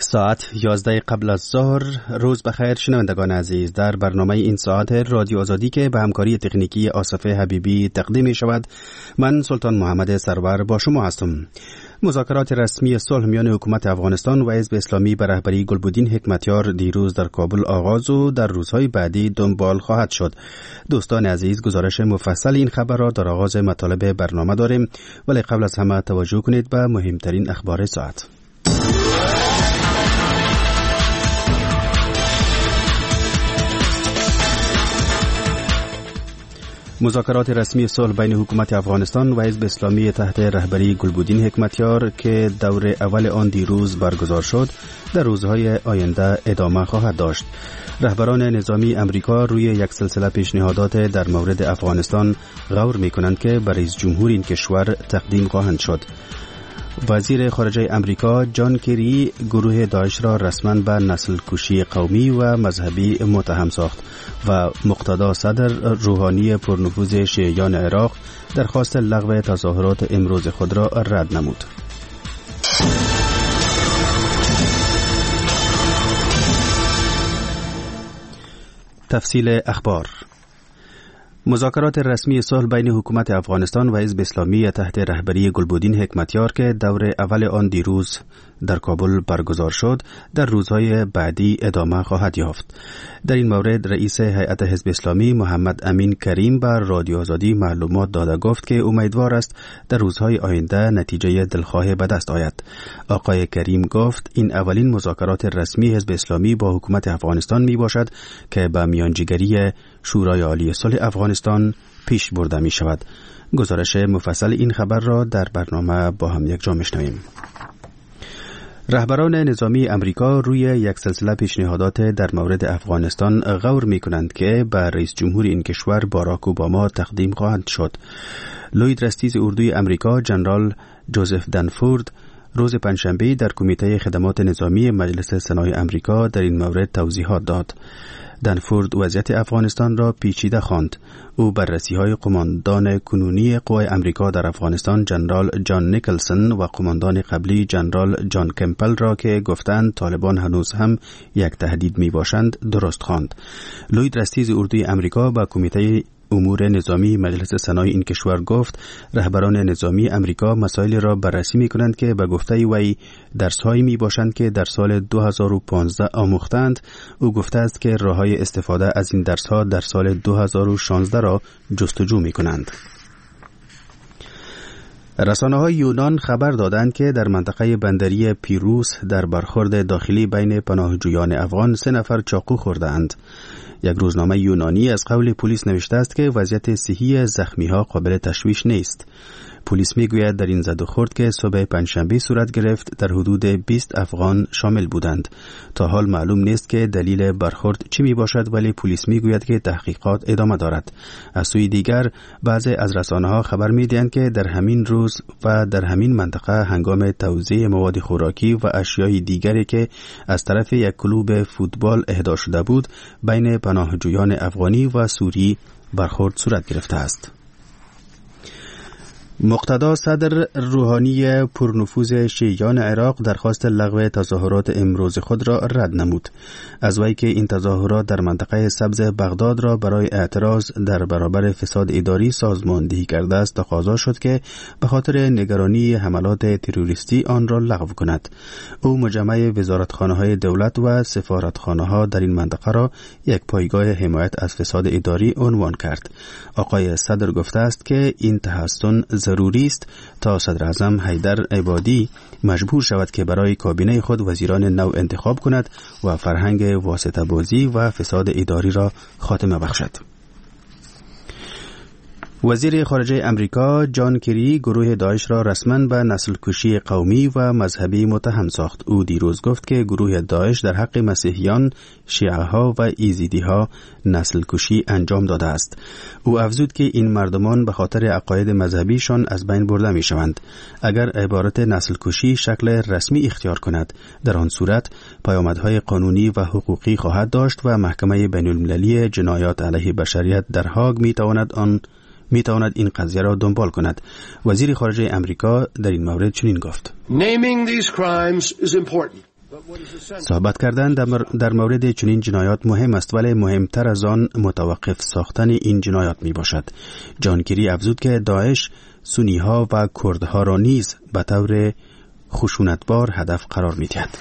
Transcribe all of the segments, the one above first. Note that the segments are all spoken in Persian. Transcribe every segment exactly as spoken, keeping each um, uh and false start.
ساعت یازده قبل از ظهر. روز بخیر شنوندگان عزیز. در برنامه این ساعت رادیو آزادی که به همکاری تکنیکی آصف حبیبی تقدیم می شود، من سلطان محمد سرور با شما هستم. مذاکرات رسمی صلح میان حکومت افغانستان و حزب اسلامی به رهبری گلبدین حکمتیار دیروز در کابل آغاز و در روزهای بعدی دنبال خواهد شد. دوستان عزیز، گزارش مفصل این خبر را در آغاز مطالب برنامه داریم، ولی قبل از همه توجه کنید به مهمترین اخبار ساعت. مذاکرات رسمی صلح بین حکومت افغانستان و حزب اسلامی تحت رهبری گلبدین حکمتیار که دور اول آن دیروز برگزار شد، در روزهای آینده ادامه خواهد داشت. رهبران نظامی امریکا روی یک سلسله پیشنهادات در مورد افغانستان غور می‌کنند که به رئیس جمهور این کشور تقدیم خواهند شد. وزیر خارجه امریکا جان کری گروه داعش را رسما به نسل کشی قومی و مذهبی متهم ساخت و مقتدا صدر روحانی پرنفوذ شیعیان عراق درخواست لغو تظاهرات امروز خود را رد نمود. تفصیل اخبار. مذاکرات رسمی صلح بین حکومت افغانستان و حزب اسلامی تحت رهبری گلبدین حکمتیار که دور اول آن دیروز در کابل برگزار شد، در روزهای بعدی ادامه خواهد یافت. در این مورد رئیس هیئت حزب اسلامی محمد امین کریم بر رادیو آزادی معلومات داده گفت که امیدوار است در روزهای آینده نتیجه دلخواه به دست آید. آقای کریم گفت این اولین مذاکرات رسمی حزب اسلامی با حکومت افغانستان می باشد که به میانجیگری شورای عالی صلح افغانستان پیش برده می شود. گزارش مفصل این خبر را در برنامه با هم یک جا میشنویم. رهبران نظامی امریکا روی یک سلسله پیشنهادات در مورد افغانستان غور می کنند که به رئیس جمهور این کشور باراک اوباما تقدیم خواهند شد. لوید رستیز اردوی امریکا جنرال جوزف دنفورد روز پنجشنبه در کمیته خدمات نظامی مجلس سنای امریکا در این مورد توضیحات داد. دنفورد وضعیت افغانستان را پیچیده خواند. او بررسی‌های قماندان کنونی قوای امریکا در افغانستان جنرال جان نیکلسون و قماندان قبلی جنرال جان کمپل را که گفتند طالبان هنوز هم یک تهدید میباشند درست خواند. لوید رستیز اردوی امریکا با کمیته امور نظامی مجلس سنای این کشور گفت رهبران نظامی امریکا مسائلی را بررسی می کنند که به گفته وی درس‌هایی می باشند که در سال دو هزار و پانزده آموختند. او گفته است که راه‌های استفاده از این درس‌ها در سال دو هزار و شانزده را جستجو می کنند. رسانه‌های یونان خبر دادند که در منطقه بندری پیروس در برخورد داخلی بین پناهجویان افغان سه نفر چاقو خورده‌اند. یک روزنامه یونانی از قول پلیس نوشته است که وضعیت صحی زخمی‌ها قابل تشویش نیست. پلیس میگوید در این زد و خورد که صبح پنجشنبه صورت گرفت در حدود بیست افغان شامل بودند. تا حال معلوم نیست که دلیل برخورد چی می باشد، ولی پلیس میگوید که تحقیقات ادامه دارد. از سوی دیگر بعضی از رسانه‌ها خبر میدهند که در همین روز و در همین منطقه هنگام توزیع مواد خوراکی و اشیای دیگری که از طرف یک کلوب فوتبال اهدا شده بود بین پناهجویان افغانی و سوری برخورد صورت گرفته است. مقتدا صدر روحانی پرنفوذ شیعیان عراق درخواست لغو تظاهرات امروز خود را رد نمود. از وی که این تظاهرات در منطقه سبز بغداد را برای اعتراض در برابر فساد اداری سازماندهی کرده است تقاضا شد که به خاطر نگرانی حملات تروریستی آن را لغو کند. او مجمع وزارتخانه‌های دولت و سفارتخانه‌ها در این منطقه را یک پایگاه حمایت از فساد اداری عنوان کرد. آقای صدر گفته است که این تحسن ضروری است تا صدر اعظم حیدر عبادی مجبور شود که برای کابینه خود وزیران نو انتخاب کند و فرهنگ واسطه بازی و فساد اداری را خاتمه بخشد. وزیر خارجه امریکا جان کری گروه داعش را رسما به نسل کشی قومی و مذهبی متهم ساخت. او دیروز گفت که گروه داعش در حق مسیحیان، شیعه ها و ایزیدی ها نسل کشی انجام داده است. او افزود که این مردمان به خاطر عقاید مذهبیشان از بین برده می شوند. اگر عبارت نسل کشی شکل رسمی اختیار کند، در آن صورت پیامدهای قانونی و حقوقی خواهد داشت و محکمه بین المللی جنایات علیه بشریت در هاگ می تواند آن می تواند این قضیه را دنبال کند. وزیر خارجه امریکا در این مورد چنین گفت: Naming these crimes is important. صحبت کردن در مورد چنین جنایات مهم است، ولی مهمتر از آن متوقف ساختن این جنایات می باشد. جان کری افزود که داعش سنی ها و کردها را نیز به طور خشونتبار هدف قرار می دهد.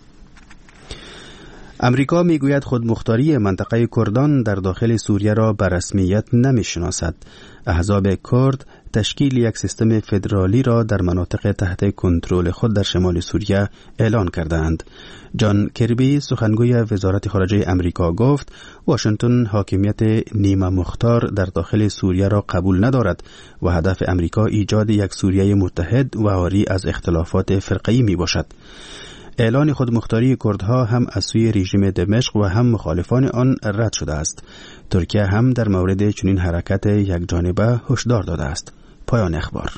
امریکا می گوید خودمختاری منطقه کردان در داخل سوریه را به رسمیت نمی شناسد. احزاب کرد تشکیل یک سیستم فدرالی را در مناطق تحت کنترل خود در شمال سوریه اعلان کردند. جان کربی سخنگوی وزارت خارجه امریکا گفت واشنگتن حاکمیت نیمه مختار در داخل سوریه را قبول ندارد و هدف امریکا ایجاد یک سوریه متحد و عاری از اختلافات فرقه‌ای می باشد. اعلان خودمختاری کردها هم از سوی رژیم دمشق و هم مخالفان آن رد شده است. ترکیه هم در مورد چنین حرکت یک جانبه هشدار داده است. پایان اخبار.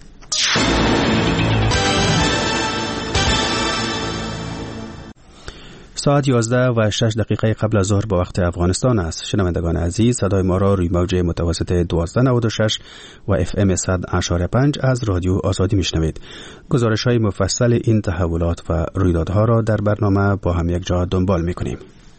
ساعت یازده و شش دقیقه قبل از ظهر با وقت افغانستان است. شنوندگان عزیز، صدای ما را روی موج متوسط دوازده نود و شش و اف ام صد اشاره پنج از رادیو آزادی میشنوید. گزارش های مفصل این تحولات و رویدادها را در برنامه با هم یک جا دنبال میکنیم.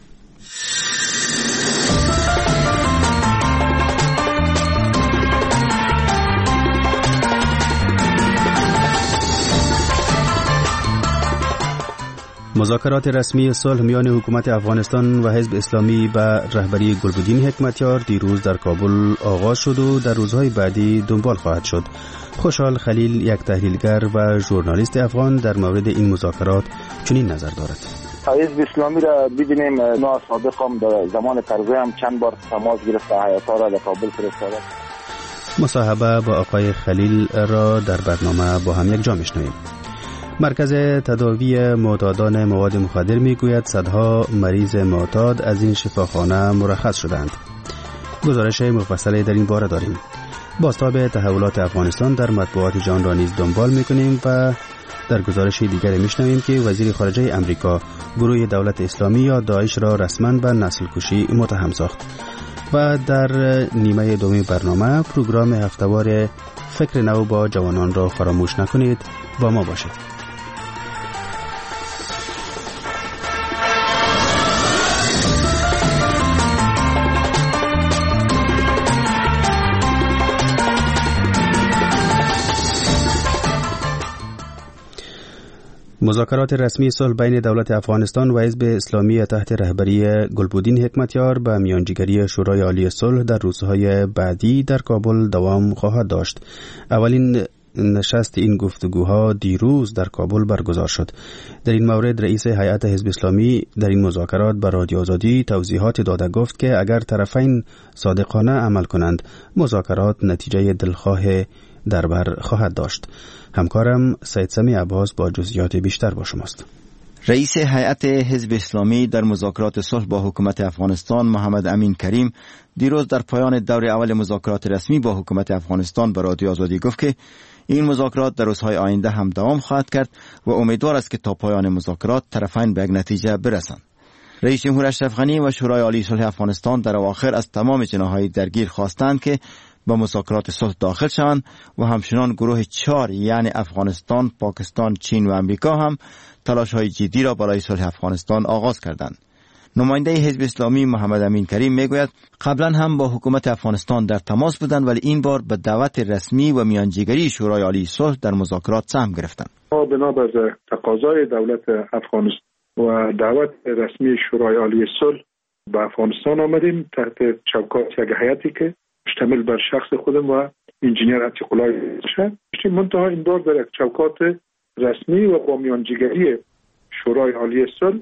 مذاکرات رسمی صلح میان حکومت افغانستان و حزب اسلامی به رهبری گلبدین حکمتیار دیروز در کابل آغاز شد و در روزهای بعدی دنبال خواهد شد. خوشحال خلیل، یک تحلیلگر و ژورنالیست افغان، در مورد این مذاکرات چنین نظر دارد. حزب اسلامی را ببینیم، نا صادق هم در زمان کرزی هم چند بار تماس گرفت، حیاتا را در کابل فرستاده. مصاحبه با آقای خلیل را در برنامه با هم یک جا میشنویم. مرکز تداوی معتادان مواد مخدر میگوید صدها مریض معتاد از این شفاخانه مرخص شدند. گزارش مفصلی در این باره داریم. بازتاب تحولات افغانستان در مطبوعات جهان را نیز دنبال میکنیم و در گزارش دیگر میشنویم که وزیر خارجه امریکا گروه دولت اسلامی یا داعش را رسما به نسل کشی متهم ساخت. و در نیمه دوم برنامه پروگرام هفتهوار فکر نو با جوانان را فراموش نکنید. با ما باشید. مذاکرات رسمی صلح بین دولت افغانستان و حزب اسلامی تحت رهبری گلبدین حکمتیار به میانجیگری شورای عالی صلح در روزهای بعدی در کابل دوام خواهد داشت. اولین نشست این گفتگوها دیروز در کابل برگزار شد. در این مورد رئیس هیئت حزب اسلامی در این مذاکرات به رادیو آزادی توضیحات داده گفت که اگر طرفین صادقانه عمل کنند مذاکرات نتیجه دلخواه در بر خواهد داشت. همکارم سید سمی عباس با جزئیات بیشتر با شماست. رئیس هیئت حزب اسلامی در مذاکرات صلح با حکومت افغانستان محمد امین کریم دیروز در پایان دور اول مذاکرات رسمی با حکومت افغانستان به رادیو آزادی گفت که این مذاکرات در روزهای آینده هم دوام خواهد کرد و امیدوار است که تا پایان مذاکرات طرفین به یک نتیجه برسند. رئیس جمهور اشرف غنی و شورای عالی صلح افغانستان در اواخر از تمام جناح‌های درگیر خواستند که با مذاکرات صلح داخل شوند و همچنان گروه چهار یعنی افغانستان، پاکستان، چین و امریکا هم تلاش‌های جدی را برای صلح افغانستان آغاز کردند. نماینده حزب اسلامی محمد امین کریم میگوید قبلا هم با حکومت افغانستان در تماس بودند ولی این بار به دعوت رسمی و میانجیگری شورای عالی صلح در مذاکرات سهم گرفتند. ما بنابر تقاضای دولت افغانستان و دعوت رسمی شورای عالی صلح به افغانستان آمدیم تحت چوکات یک هیئتی که مشتمل بر شخص خودم و انجینیر عتیق الله شد. منتها این بار در یک چوکات رسمی و با میانجیگری شورای عالی صلح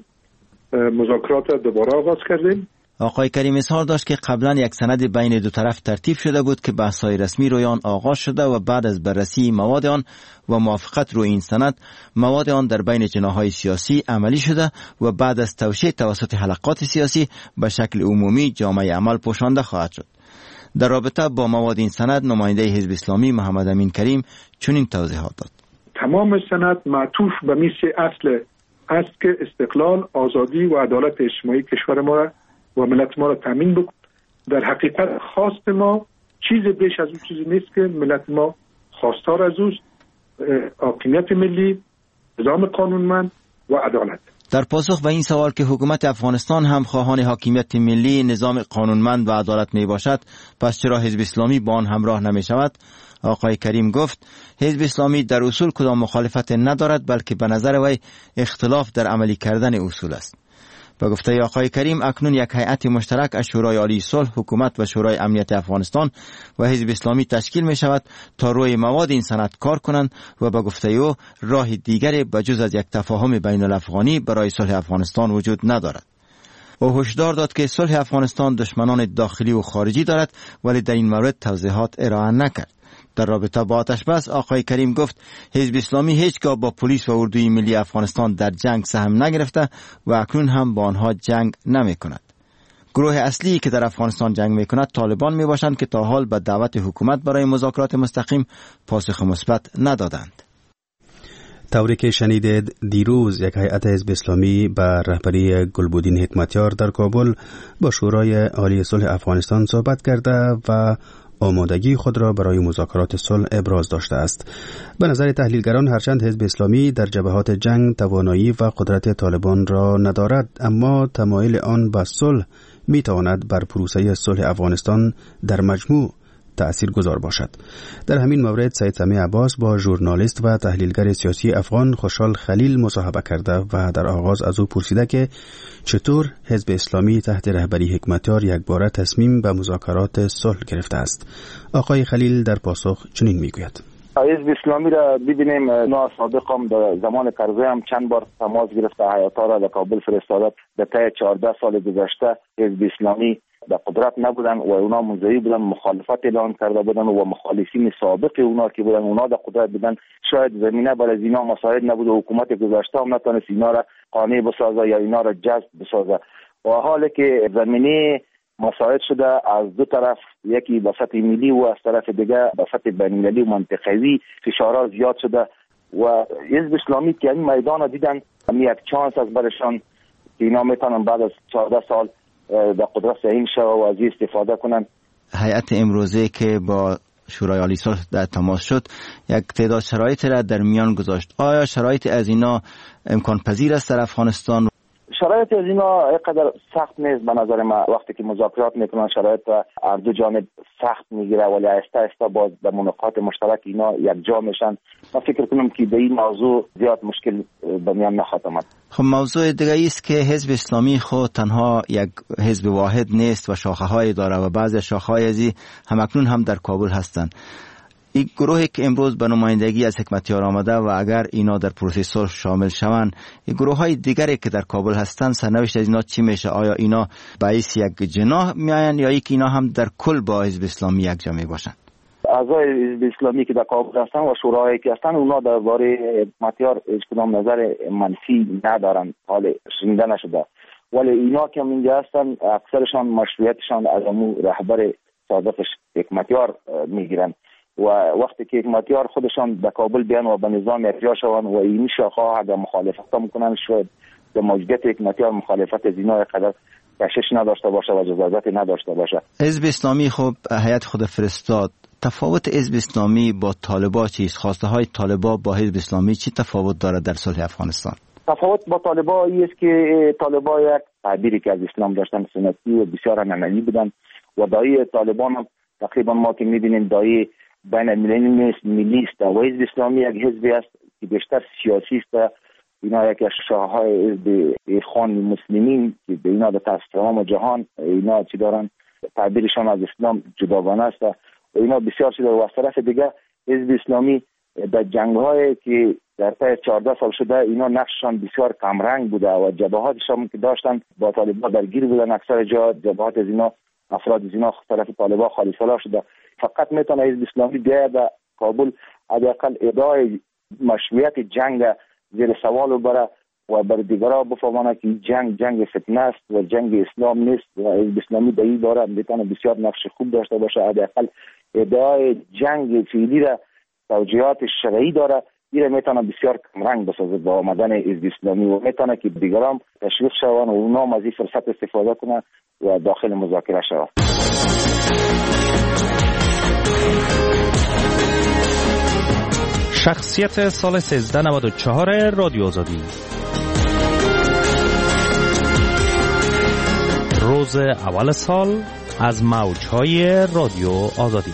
مذاکرات دوباره آغاز کردیم. آقای کریم اظهار داشت که قبلا یک سند بین دو طرف ترتیب شده بود که بحث‌های رسمی روی آن آغاز شده و بعد از بررسی مواد آن و موافقت روی این سند مواد آن در بین جناح‌های سیاسی عملی شده و بعد از توشیح توسط حلقات سیاسی به شکل عمومی جامعه عمل پوشانده خواهد شد. در رابطه با مواد این سند نماینده حزب اسلامی محمد امین کریم چنین توضیحات داد. تمام سند معطوف به میث اصل است که استقلال، آزادی و عدالت اجتماعی کشور ما را و ملت ما را تامین بکن. در حقیقت خواست ما چیز بیش از اون چیزی نیست که ملت ما خواستار از اوست، حاکمیت ملی، نظام قانونمند و عدالت. در پاسخ به این سوال که حکومت افغانستان هم خواهان حاکمیت ملی، نظام قانونمند و عدالت می باشد، پس چرا حزب اسلامی با آن همراه نمی شود؟ آقای کریم گفت حزب اسلامی در اصول کدام مخالفت ندارد، بلکه به نظر وی اختلاف در عملی کردن اصول است. به گفته آقای کریم اکنون یک هیئت مشترک از شورای عالی صلح، حکومت و شورای امنیت افغانستان و حزب اسلامی تشکیل می شود تا روی مواد این سند کار کنند و به گفته او راه دیگری بجز از یک تفاهم بین الافغانی برای صلح افغانستان وجود ندارد. او هشدار داد که صلح افغانستان دشمنان داخلی و خارجی دارد، ولی در این مورد توضیحات ارائه نکرد. در رابطه با آتش بس آقای کریم گفت حزب اسلامی هیچگاه با پلیس و اردوی ملی افغانستان در جنگ سهم نگرفته و اکنون هم با آنها جنگ نمی کند. گروه اصلی که در افغانستان جنگ می کند طالبان می باشند که تا حال به دعوت حکومت برای مذاکرات مستقیم پاسخ مثبت ندادند. طوری که شنیدید دیروز یک هیئت حزب اسلامی به رهبری گلبودین حکمتیار در کابل با شورای عالی صلح افغانستان صحبت کرده و آمادگی خود را برای مذاکرات صلح ابراز داشته است. به نظر تحلیلگران هرچند حزب اسلامی در جبهات جنگ توانایی و قدرت طالبان را ندارد، اما تمایل آن به صلح می تواند بر پروسه صلح افغانستان در مجموع تأثیر گذار باشد. در همین مورد سید سمیع عباس با ژورنالیست و تحلیلگر سیاسی افغان خوشحال خلیل مصاحبه کرده و در آغاز از او پرسیده که چطور حزب اسلامی تحت رهبری حکمتیار یک باره تصمیم به مذاکرات صلح گرفته است. آقای خلیل در پاسخ چنین میگوید: حزب اسلامی را ببینیم، نا صادق هم در زمان کرزی هم چند بار تماس گرفته، حیاتا را در کابل فرستاده. در طی چهارده سال گذشته حزب اسلامی در قدرت نبودن و اونا منزوی بودن، مخالفت اعلان کرده بودن و مخالفین سابق اونا که بودن اونا در قدرت بودن. شاید زمینه برای اینا مساعد نبود و حکومت گذشته هم نتونست اینا را قانع بسازه یا اینا را جذب بسازه. و حالی که زمینه مساعد شده از دو طرف، یکی به سطح ملی و از طرف دیگه به سطح بین‌المللی و منطقوی فشارها زیاد شده و حزب اسلامی که این میدان دیدن یک چانس از برشان که اینا میتونن بعد از چهارده سال در قدرت سهیم شد و از استفاده کنن. هیئت امروزه که با شورای عالی صلح در تماس شد یک تعداد شرایط را در میان گذاشت. آیا شرایط از اینا امکان پذیر است در افغانستان؟ شرایط از اینا اینقدر سخت نیست به نظر من. وقتی که مذاکرات میکنن شرایط هر دو جانب سخت میگیره، ولی آهسته آهسته باز به نقاط مشترک اینا یک جا میشن. من فکر کنم که به این موضوع زیاد مشکل به میان نخواهد آمد. خب موضوع دیگه است که حزب اسلامی خود تنها یک حزب واحد نیست و شاخه های داره و بعضی شاخه های ازی هم اکنون هم در کابل هستند. این گروهی که امروز به نمایندگی از حکمتیار آمده و اگر اینا در پروسه صلح شامل شوند، این گروه های دیگری که در کابل هستند سرنوشت از اینا چی میشه؟ آیا اینا باعث یک جناح میاین یا یک اینا هم در کل با حزب اسلامی یک جا می باشند؟ اعضای حزب اسلامی که در کابل هستند و شورایی که هستند اونا درباره حکمتیار هیچ کدام نظر منفی ندارن، حال شنیده نشده. ولی اینا که اینجا هستند اکثرشان مشروعیتشان از امو رهبر سابقش حکمتیار میگیرن و وقتی که حکمتیار خودشان به کابل بیان و به نظام ارجاع شوند و این شاخه اگر مخالفت میکنن، شاید به موجودیت حکمتیار مخالفت از اینا قدر کشش نداشته باشه و جزازت نداشته باشه. حزب اسلامی خب هیئت خود فرستاد. تفاوت حزب اسلامی با طالبا چیست؟ خواسته های طالبا با حزب اسلامی چی تفاوت دارد در صلح افغانستان؟ تفاوت با طالبا است که طالبا یک تعبیری که از اسلام داشتن سنتی و بسیار عنعنوی بودن و دایی طالبان هم تقریبا ما که می‌بینیم دایی بین المللی ملی است و حزب اسلامی یک حزبی است که بیشتر سیاسی است. اینا یک از شاخه‌های حزب اخوان المسلمین که به اینا به تمام جهان اینا چی دارن، تعبیرشان از اسلام جداگانه است و اینا بسیار شده. و از طرف دیگه حزب اسلامی در جنگ‌های که در طی چهارده سال شده اینا نقششان بسیار کمرنگ بوده و جبهاتشان که داشتن با طالبان درگیر بودن. اکثر جا جبهات از اینا افراد از اینا طرف طالبان خالی سالا شده. فقط میتونه حزب اسلامی بیاید در کابل حداقل ادعای مشروعیت جنگ زیر سوال ببره و بر دیگرها بفهمانه که جنگ جنگ فتنه است و جنگ اسلام نیست و حزب اسلامی در این باره میتونه بسیار نقش خوب داشته باشه. حداقل ادعای جنگ فعلی را توجیهات شرعی داره، این میتونه بسیار کمرنگ بسازه با آمدن حزب اسلامی و میتونه که دیگران تشویق شوند و اونا از این فرصت استفاده کنه و داخل مذاکره شود. شخصیت سال سیزده نود و چهار رادیو آزادی. روز اول سال از موجهای رادیو آزادی.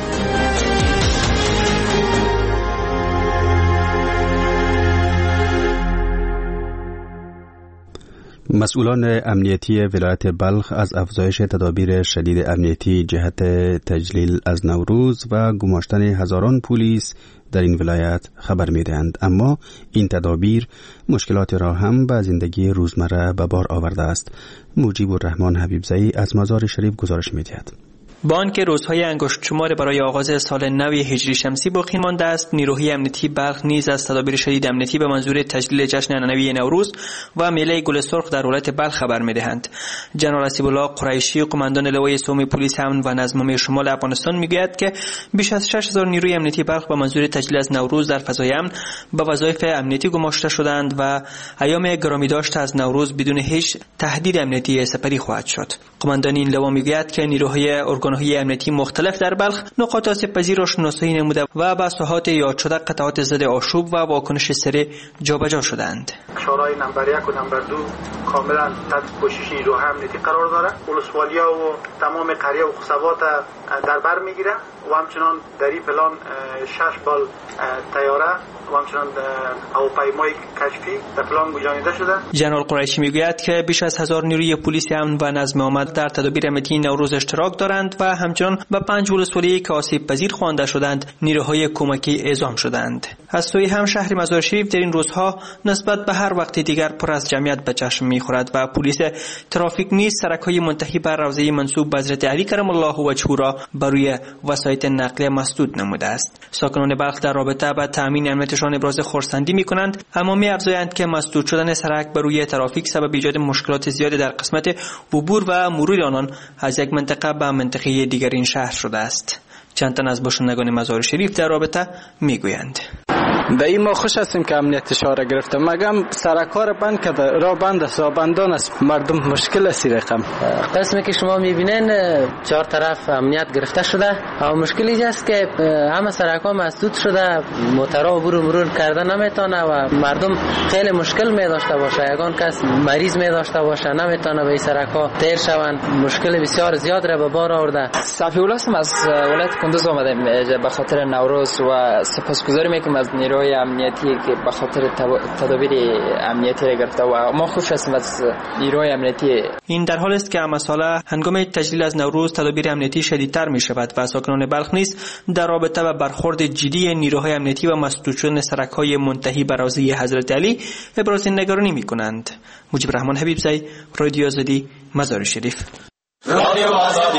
مسئولان امنیتی ولایت بلخ از افزایش تدابیر شدید امنیتی جهت تجلیل از نوروز و گماشتن هزاران پلیس در این ولایت خبر می‌دهند، اما این تدابیر مشکلات را هم به زندگی روزمره به بار آورده است. مجیب الرحمن حبیبزئی از مزار شریف گزارش می‌دهد. با آنکه روزهای انگشت شمار برای آغاز سال نو هجری شمسی باقی مانده است، نیروهای امنیتی بلخ نیز از تدابیر شدید امنیتی به منظور تجلیل جشن عنعنوی نوروز و میله گل سرخ در ولایت بلخ خبر می‌دهند. جنرال اسیب الله قریشی، قماندان لوای سوم پلیس امن و نظم شمال افغانستان میگوید که بیش از شش هزار نیروی امنیتی بلخ به منظور تجلیل از نوروز در فضای امن به وظایف امنیتی گماشته شدند و ایام گرامی داشته از نوروز بدون هیچ تهدید امنیتی سپری خواهد شد. قماندان این لوا میگوید که نیروهای ارگان‌های امنیتی مختلف در بلخ نقاط آسیب‌پذیر را شناسایی نموده و به ساحات یاد شده قطعات ضد آشوب و واکنش سریع جابجا شدند. شورای نمبر یک و نمبر دو کاملا تحت پوشش نیروهای امنیتی قرار داره. ولسوالی‌ها و تمام قریه و خصوات در بر میگیره و همچنان در این پلان شش بال طیاره و همچنان هواپیمای کشفی در پلان گنجانیده شده. جنرال قریشی میگوید که بیش از هزار نیروی پلیس امن و نظم آمد در تدابیر امنیتی نوروز اشتراک دارند و همچنان به پنج ولسوالی که آسیب پذیر خوانده شدند نیروهای کمکی اعزام شدند. از سوی هم شهر مزار شریف در این روزها نسبت به هر وقت دیگر پر از جمعیت به چشم میخورد و پلیس ترافیک نیز سرک‌های منتهی به روضه منسوب به حضرت علی کرم الله وجهه را بر روی وسایط نقلیه مسدود نموده است. ساکنان بلخ در رابطه با تامین امنیتشان ابراز خرسندی میکنند، اما می‌افزایند که مسدود شدن سرک بر روی ترافیک سبب ایجاد مشکلات زیادی در قسمت عبور و مرور آنان از یک منطقه به منطقه دیگر این شهر شده است. چند تن از باشندگان مزار شریف در رابطه میگویند: دایی ما خوش هستیم که امنیت شهر گرفته، مگم سرک‌ها را بند کرده، را بند است، را بندان است، مردم مشکل است. رقم قسمی که شما میبینین چهار طرف امنیت گرفته شده، اما مشکل اینجا است که همه سرک‌ها مسدود شده، موترها عبور و مرور کردن نمیتونه و مردم خیلی مشکل می داشته باشه. یگان کس مریض می داشته باشه نمیتونه به این سرک‌ها تیر شوند، مشکل بسیار زیاد را به بار آورده. صافی ولاسم از ولایت کندوز آمدیم به خاطر نوروز و سپاسگزاری میکنم از نیروهای امنیتی که به خاطر تدابیر امنیتی را گرفته و ما خوش هستیم از نیروهای امنیتی. این در حال است که مسئله هنگام تجلیل از نوروز تدابیر امنیتی شدیدتر می شود و ساکنان بلخ نیز در رابطه با برخورد جدی نیروهای امنیتی و مسدود شدن سرک‌های منتهی به روضه حضرت علی ابراز نگرانی می کنند. مجیب الرحمن حبیبزئی، رادیو آزادی، مزار شریف. رادیو آزادی.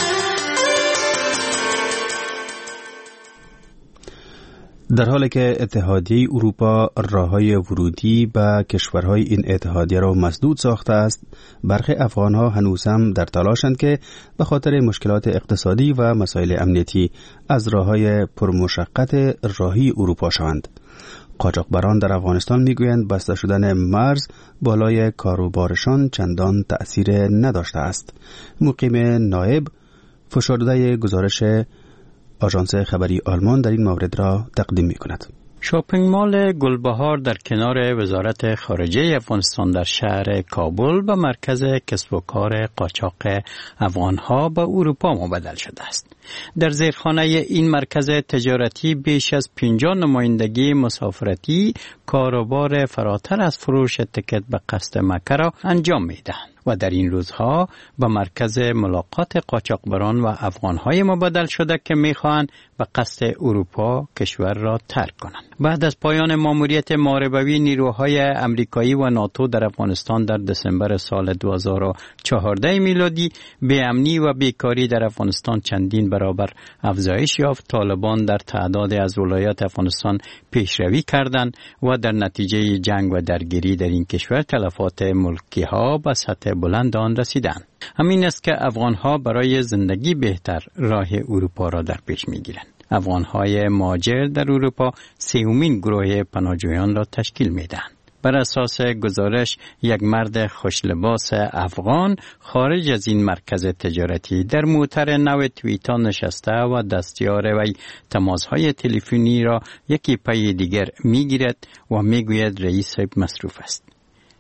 در حالی که اتحادیه اروپا راههای ورودی به کشورهای این اتحادیه را مسدود ساخته است، برخی افغانها هنوز هم در تلاشند که به خاطر مشکلات اقتصادی و مسائل امنیتی از راههای پرمشقت راهی اروپا شوند. قاچاقبران در افغانستان میگویند بسته شدن مرز بالای کاروبارشان چندان تأثیر نداشته است. مقیم نایب فشرده گزارش آژانس خبری آلمان در این مورد را تقدیم می کند. شاپینگ مال گلبهار در کنار وزارت خارجه افغانستان در شهر کابل به مرکز کسب و کار قاچاق افغانها به اروپا مبدل شده است. در زیرخانه این مرکز تجارتی بیش از پنجاه نمایندگی مسافرتی کاروبار فراتر از فروش تکت به قصد مکه را انجام می‌دهند و در این روزها به مرکز ملاقات قاچاقبران و افغانهای مبادل شده که می‌خواهند به قصد اروپا کشور را ترک کنند. بعد از پایان ماموریت محاربوی نیروهای امریکایی و ناتو در افغانستان در دسامبر سال دو هزار و چهارده میلادی، بی‌امنی و بیکاری در افغانستان چندین برابر افزایش یافت. طالبان در تعداد از ولایات افغانستان پیشروی کردند و در نتیجه جنگ و درگیری در این کشور تلفات ملکی ها به سطح بلند آن رسیدند. همین است که افغانها برای زندگی بهتر راه اروپا را در پیش میگیرند. افغانهای مهاجر در اروپا سومین گروه پناهجویان را تشکیل میدهند. بر اساس گزارش یک مرد خوشلباس افغان خارج از این مرکز تجارتی در موتر نو تویتا نشسته و دستیار وی تماسهای تلفنی را یکی پی دیگر میگیرد و میگوید رئیس صاحب مصروف است.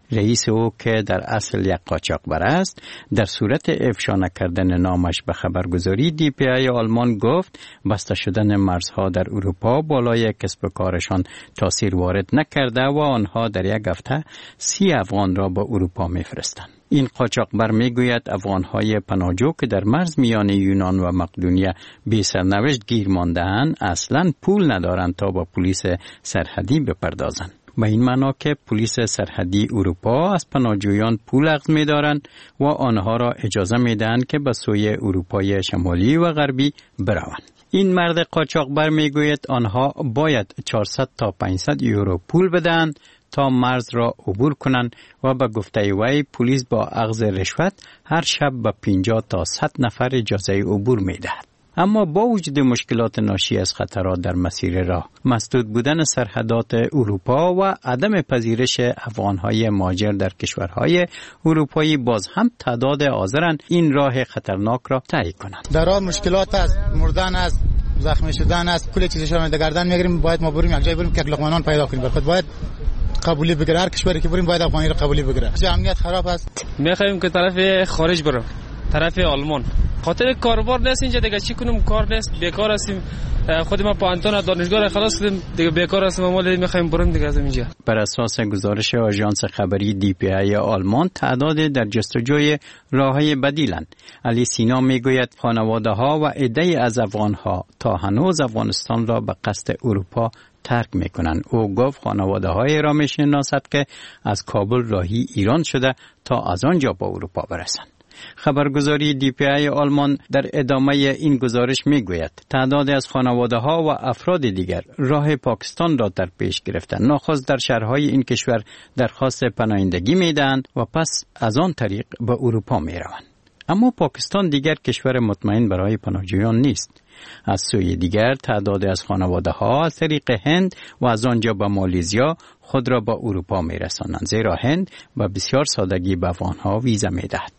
رئیس او که در اصل یک قاچاقبر است در صورت افشا نکردن نامش به خبرگزاری دی پی ای آلمان گفت بسته شدن مرزها در اروپا بالای کسب و کارشان تاثیر وارد نکرده و آنها در یک هفته سی افغان را به اروپا میفرستند. این قاچاقبر میگوید افغانهای پناهجو که در مرز میان یونان و مقدونیه بی سرنوشت گیر مانده‌اند اصلاً پول ندارند تا با پلیس سرحدی بپردازند. به این معنا که پلیس سرحدی اروپا از پناهجویان پول اخذ می‌دارند و آنها را اجازه می‌دهند که به سوی اروپای شمالی و غربی بروند. این مرد قاچاقبر میگوید آنها باید چهارصد تا پانصد یورو پول بدهند تا مرز را عبور کنند و به گفته وی پلیس با اخذ رشوت هر شب به پنجاه تا صد نفر اجازه عبور می‌دهد. اما با وجود مشکلات ناشی از خطرات در مسیر راه، مسدود بودن سرحدات اروپا و عدم پذیرش افغانهای مهاجر در کشورهای اروپایی، باز هم تعداد حاضرند این راه خطرناک را طی کنند. در راه مشکلات است، مردن است، زخمی شدن است، کل چیزش را در گردن میگیریم. باید ما بریم یک جای بریم که لقمانان پیدا کنیم. برخود باید قبولی بگیره. هر کشوری که بریم باید افغانی را قبولی بگیره. امنیت خراب است. میخوایم که طرف خارج بریم، طرف آلمان. خاطر کاربار نیست اینجا دیگه، چی کنیم؟ کار نیست، بیکار هستیم. خود ما پانتون دانشگاه را خلاص کردیم دیگه، بیکار هستیم. ما میخوایم بریم دیگه از اینجا. بر اساس گزارش آژانس خبری دی پی ای آلمان تعداد در جستجوی راههای بدیلند. علی سینا میگوید خانواده ها و عده از افغان ها تا هنوز افغانستان را به قصد اروپا ترک میکنند. او گفت خانواده های را میشناسد که از کابل راهی ایران شده تا از آنجا با اروپا برسند. خبرگزاری دی پی ای آلمان در ادامه این گزارش میگوید تعداد از خانواده ها و افراد دیگر راه پاکستان را در پیش گرفتند. نخست در شهرهای این کشور درخواست پناهندگی میدهند و پس از آن طریق به اروپا میروند. اما پاکستان دیگر کشور مطمئن برای پناهجویان نیست. از سوی دیگر تعداد از خانواده ها از طریق هند و از آنجا به مالزیا خود را به اروپا میرسانند، زیرا هند با بسیار سادگی به افغانها ویزا میدهد.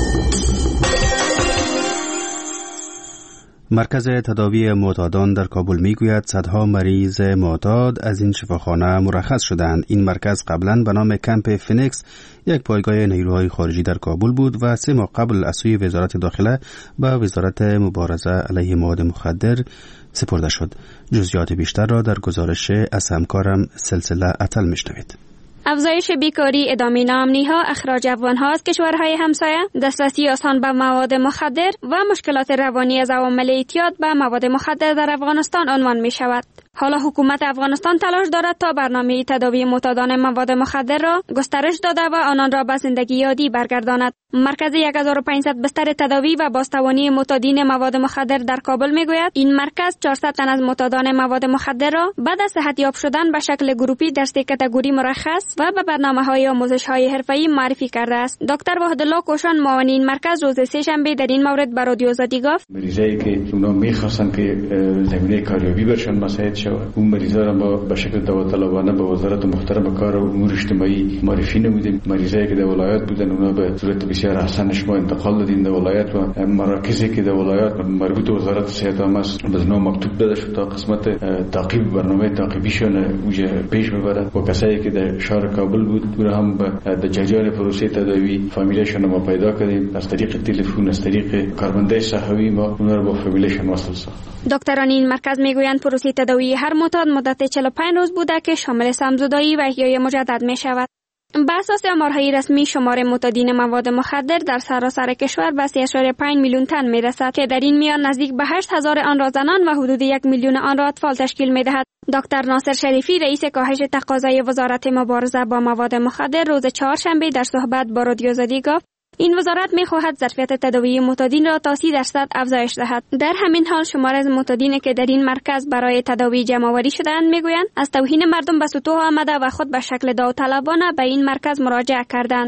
مرکز تداوی معتادان در کابل میگوید صدها مریض معتاد از این شفاخانه مرخص شدند. این مرکز قبلا به نام کمپ فینکس یک پایگاه نیروهای خارجی در کابل بود و سه ماه قبل از سوی وزارت داخله به وزارت مبارزه علیه مواد مخدر سپرده شد. جزئیات بیشتر را در گزارش از همکارم سلسله اتل میشنوید. افزایش بیکاری، ادامه ناامنی‌ها، اخراج افغان‌ها از کشورهای همسایه، دسترسی آسان به مواد مخدر و مشکلات روانی از عوامل اعتیاد به مواد مخدر در افغانستان عنوان می‌شود. حالا حکومت افغانستان تلاش دارد تا برنامه تداوی معتادان مواد مخدر را گسترش داده و آنان را به زندگی عادی برگرداند. مرکز هزار و پانصد بستر تداوی و بازتوانی معتادین مواد مخدر در کابل میگوید این مرکز چهارصد تن از معتادان مواد مخدر را بعد از صحتیاب شدن به شکل گروپی در سه کاتگوری مرخص و به برنامه‌های آموزش‌های حرفه‌ای معرفی کرده است. دکتر وحدالله کوشان معاون این مرکز روز سه‌شنبه در این مورد به رادیو آزادی گفت: مریضایی که اونا می‌خواستن که زمینه کاریابی برشن مساعد شود، اون مریضا را ما به شکل داوطلبانه به وزارت محترم کار و امور اجتماعی معرفی نمودیم. مریضایی که در ولایت بودن اونا به صورت بسیار احسنش ما انتقال دادیم در ولایت و مراکزی که در ولایت مربوط به وزارت صحت عامه است به نام مکتوب داده شد تا قسمت تعقیب برنامه تعقیبیشون اوجه پیش ببره و کسایی که در شهر کابل بود او را هم به جریان پروسه تداوی فامیلشون ما پیدا کردیم. از طریق تلفن، از طریق کارمنده صحوی ما اونا را با فامیلشون وصل ساختیم. دکتران این مرکز میگویند پروسه تداوی هر معتاد مدت چهل و پنج روز بوده که شامل سمزدایی و احیای مجدد می شود. بر اساس آمارهای رسمی شمار معتادین مواد مخدر در سراسر کشور به سه اشاریه پنج میلیون تن می رسد که در این میان نزدیک به هشت هزار آن را زنان و حدود یک میلیون آن را اطفال تشکیل می دهد. دکتر ناصر شریفی رئیس کاهش تقاضای وزارت مبارزه با مواد مخدر روز چهارشنبه در صحبت با رادیو آزادی گفت این وزارت می‌خواهد ظرفیت تداوی معتادین را تا سی درصد افزایش دهد. در همین حال شمار از معتادینی که در این مرکز برای تداوی جمع‌آوری شده‌اند میگویند از توهین مردم به سطوح آمده و خود به شکل داوطلبانه به این مرکز مراجعه کردند.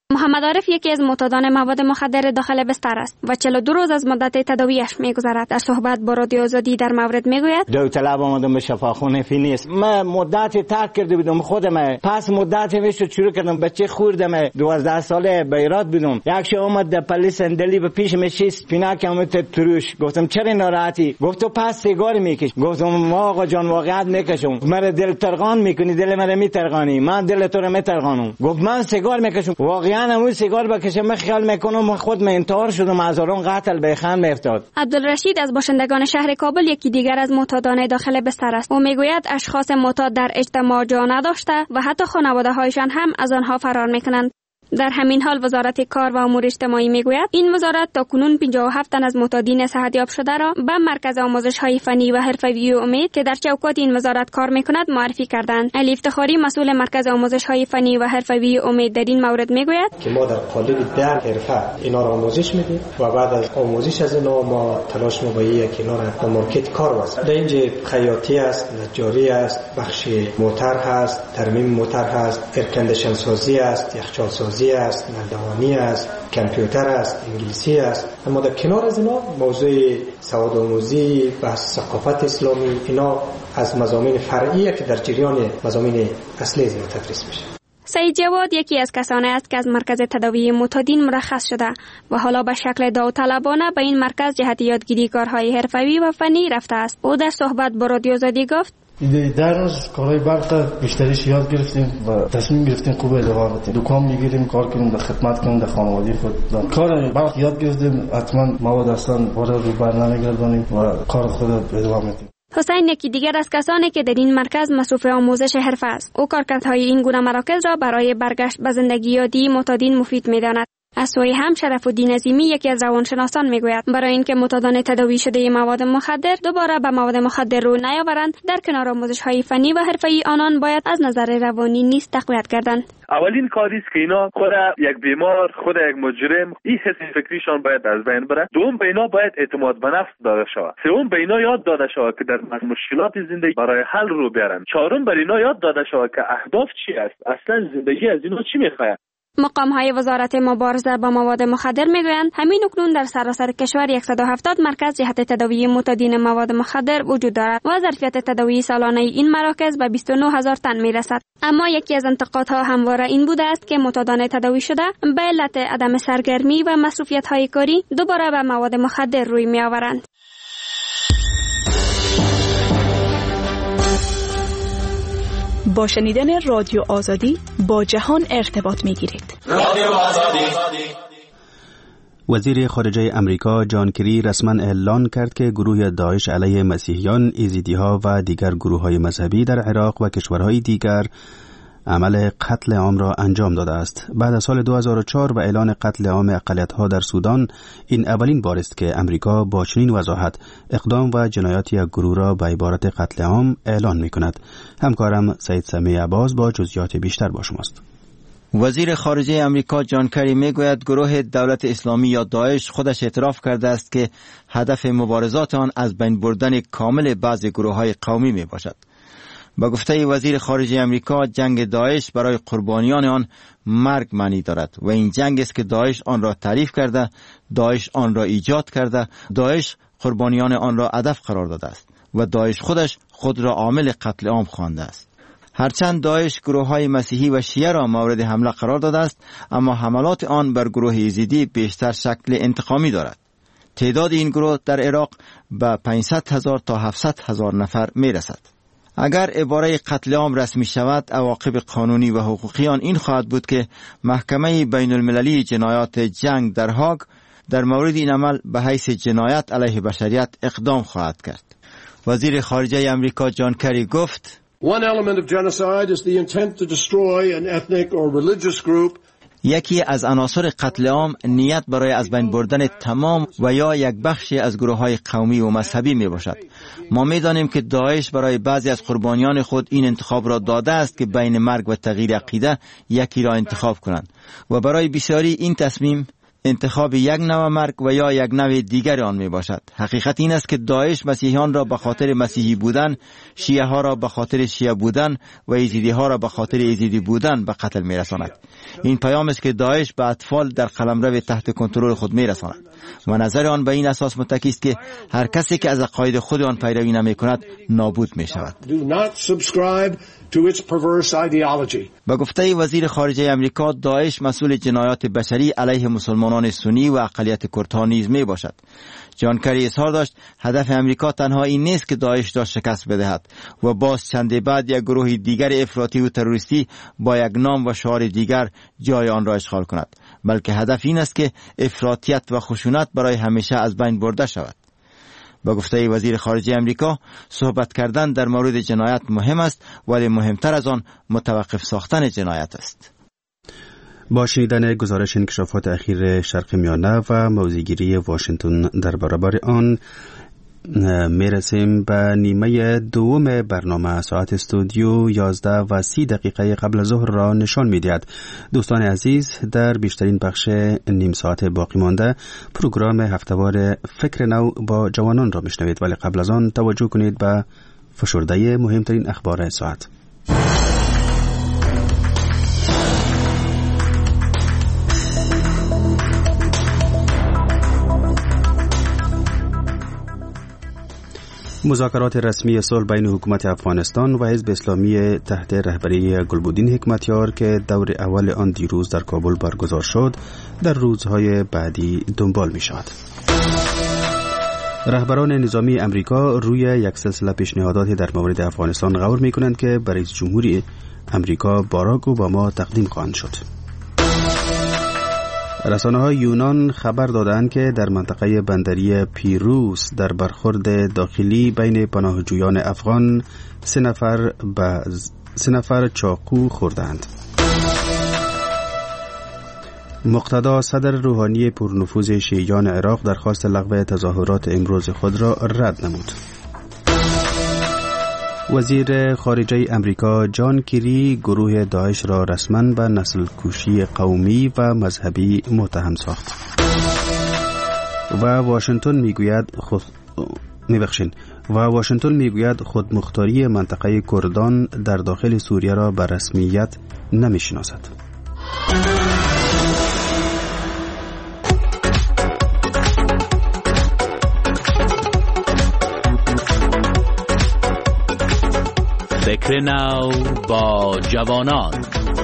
محمد عارف یکی از معتادان مواد مخدر داخل بستر است و چهل و دو روز از مدت تداویش میگذرد. در صحبت با رادیو آزادی در مورد میگوید داوطلب آمدم به شفاخانه فینیس. من مدت ترک کرده بودم خودم، پس مدت میشد شروع کردم بچه خوردم، دوازده ساله به ایراد بودم. یک شب اومد در پلیس اندلی به پیش نشست، پینک اومد تروش. گفتم چرا ناراحتی؟ گفت تو پس سیگار میکش. گفتم ما آقا جان واقعا میکشم، مرا دل ترغان میکنی، دل مرا میترغانی، من دل تو رو میترغانم. گفت من سیگار میکشم، واقعا همون سیگار بکشم من خیال میکنم خود من انتحار شدم، هزاران قتل به خان میافتاد. عبدالرشید از باشندگان شهر کابل یکی دیگر از معتادان داخل بستر است. او میگوید اشخاص معتاد در اجتماع جا نداشته و حتی خانواده هایشان هم از آنها فرار میکنند. در همین حال وزارت کار و امور اجتماعی میگوید این وزارت تاکنون پنجاه و هفت تن از معتادین صحتیاب شده را به مرکز آموزش های فنی و حرفه‌ای امید که در چوکات این وزارت کار میکند معرفی کردند. علی افتخاری مسئول مرکز آموزش های فنی و حرفه‌ای امید در این مورد میگوید که ما در قالب ده حرفه اینا را آموزش میدیم و بعد از آموزش از اینا ما تلاش می‌کنیم که اینا را در مارکت کار واسه. در اینجا خیاطی است، نجاری است، بخش موتور هست، ترمیم موتور هست، ایرکندیشن سازی است، یخچال سازی است، نردبانی است، کامپیوتر است، انگلیسی است. اما در کنار از اینا موضوع سواد آموزی، بحث ثقافت اسلامی، اینا از مضامین فرعیه که در جریان مضامین اصلی از اینا تدریس میشه. سعید جواد یکی از کسانی است که از مرکز تداوی معتادین مرخص شده و حالا به شکل داوطلبانه به این مرکز جهت یادگیری کارهای حرفه‌ای و فنی رفته است. او در صحبت با رادیو آزادی گفت در روز کارهای برق بیشتریش یاد گرفتیم و تصمیم گرفتیم خوب ادامه بدیم. دکان میگیریم، کار کنیم، در خدمت کنیم در خانواده خود. کار برق یاد گرفتیم، حتما مواد اصلا وارد رو بر نمیگردانیم و کار خود ادامه میدیم. حسین یکی دیگر از کسانی که در این مرکز مصروف آموزش حرفه است. او کارکردهای این گونه مراکز را برای برگشت به زندگی عادی معتادین مفید می‌داند. از سوی هم شرف الدین عظیمی یکی از روانشناسان میگوید برای اینکه معتادان تداوی شده مواد مخدر دوباره به مواد مخدر رو نیاورند، در کنار آموزش‌های فنی و حرفه‌ای آنان باید از نظر روانی نیز تقویت کردند. اولین کاری است که اینا خود یک بیمار، خود یک مجرم، این حس فکریشان باید از بین بره. دوم به اینا باید اعتماد به نفس داده شود. سوم به اینا یاد داده شود که در مشکلات زندگی برای حل رو بیارن. چهارم به اینا یاد داده شود که اهداف چی است، اصلا زندگی از اینا چی میخواد. مقام‌های وزارت مبارزه با مواد مخدر میگویند همین اکنون در سراسر کشور صد و هفتاد مرکز جهت تداوی معتادین مواد مخدر وجود دارد و ظرفیت تداوی سالانه این مراکز به بیست و نه هزار تن میرسد. اما یکی از انتقادها همواره این بوده است که معتادان تداوی شده به علت عدم سرگرمی و مصروفیت‌های کاری دوباره به مواد مخدر روی میآورند. با شنیدن رادیو آزادی با جهان ارتباط میگیرید. رادیو آزادی. وزیر خارجه امریکا جان کری رسما اعلان کرد که گروه داعش علیه مسیحیان، یزیدی‌ها و دیگر گروه‌های مذهبی در عراق و کشورهای دیگر عمل قتل عام را انجام داده است. بعد از سال دو هزار و چهار و اعلان قتل عام اقلیت‌ها در سودان، این اولین بار است که امریکا با چنین وضاحت اقدام و جنایات یک گروه را به عبارت قتل عام اعلان می‌کند. همکارم سید سمیع عباس با جزئیات بیشتر با شماست. وزیر خارجه امریکا جان کری میگوید گروه دولت اسلامی یا داعش خودش اعتراف کرده است که هدف مبارزات آن از بین بردن کامل بعضی گروه‌های قومی میباشد. با گفته وزیر خارجه امریکا، جنگ داعش برای قربانیان آن مرگ معنی دارد و این جنگ است که داعش آن را تعریف کرده، داعش آن را ایجاد کرده، داعش قربانیان آن را هدف قرار داده است و داعش خودش خود را عامل قتل عام خوانده است. هرچند داعش گروه‌های مسیحی و شیعه را مورد حمله قرار داده است، اما حملات آن بر گروه یزیدی بیشتر شکل انتقامی دارد. تعداد این گروه در عراق به پانصد هزار تا هفتصد هزار نفر میرسد. اگر عباره قتل عام رسمی شود، عواقب قانونی و حقوقی آن این خواهد بود که محکمه بین المللی جنایات جنگ در هاگ در مورد این عمل به حیث جنایت علیه بشریت اقدام خواهد کرد. وزیر خارجه امریکا جان کری گفت: One element of genocide is the intent to destroy an ethnic or religious group. یکی از عناصر قتل عام نیت برای از بین بردن تمام و یا یک بخشی از گروه‌های قومی و مذهبی می باشد. ما می دانیم که داعش برای بعضی از قربانیان خود این انتخاب را داده است که بین مرگ و تغییر عقیده یکی را انتخاب کنند و برای بسیاری این تصمیم انتخاب یک نوع مرگ و یا یک نوع دیگر آن می باشد. حقیقت این است که داعش مسیحیان را به خاطر مسیحی بودن، شیعه ها را به خاطر شیعه بودن و یزیدی ها را به خاطر یزیدی بودن به قتل می رساند. این پیام است که داعش به اطفال در قلمرو تحت کنترل خود می رساند و نظر آن به این اساس متکی است که هر کسی که از عقاید خود آن پیروی نمی کند نابود می شود. با گفته وزیر خارجه امریکا، داعش مسئول جنایات بشری علیه مسلمانان سنی و اقلیت کردها نیز می باشد. جان کری اظهار داشت هدف امریکا تنها این نیست که داعش را شکست بدهد و باز چند بعد یک گروه دیگر افراطی و تروریستی با یک نام و شعار دیگر جای آن را اشغال کند، بلکه هدف این است که افراطیت و خشونت برای همیشه از بین برده شود. با گفته وزیر خارجه امریکا، صحبت کردن در مورد جنایت مهم است، ولی مهمتر از آن متوقف ساختن جنایت است. با شنیدن گزارش انکشافات اخیر شرق میانه و موضع‌گیری واشنگتن در برابر آن میرسیم به نیمه دوم برنامه. ساعت استودیو یازده و سی دقیقه قبل ظهر را نشان می‌دهد. دوستان عزیز، در بیشترین بخش نیم ساعت باقی مانده پروگرام هفته‌وار فکر نو با جوانان را میشنوید، ولی قبل از آن توجه کنید به فشرده مهمترین اخبار ساعت. مذاکرات رسمی صلح بین حکومت افغانستان و حزب اسلامی تحت رهبری گلبودین حکمتیار که دور اول آن دیروز در کابل برگزار شد، در روزهای بعدی دنبال می شود. رهبران نظامی امریکا روی یک سلسله پیشنهادات در مورد افغانستان غور می کنند که برای رئیس جمهوری امریکا باراک اوباما تقدیم خواهند شد. رسانه‌های یونان خبر دادند که در منطقه بندری پیروس در برخورد داخلی بین پناهجویان افغان سه نفر به سه نفر چاقو خوردند. مقتدا صدر روحانی پرنفوذ شیعیان عراق درخواست لغو تظاهرات امروز خود را رد نمود. وزیر خارجه امریکا جان کری گروه داعش را رسما به نسل کشی قومی و مذهبی متهم ساخت. و واشنگتن میگوید خود میبخشین و واشنگتن میگوید خودمختاری منطقه کردان در داخل سوریه را به رسمیت نمیشناسد. فکر نو با جوانان.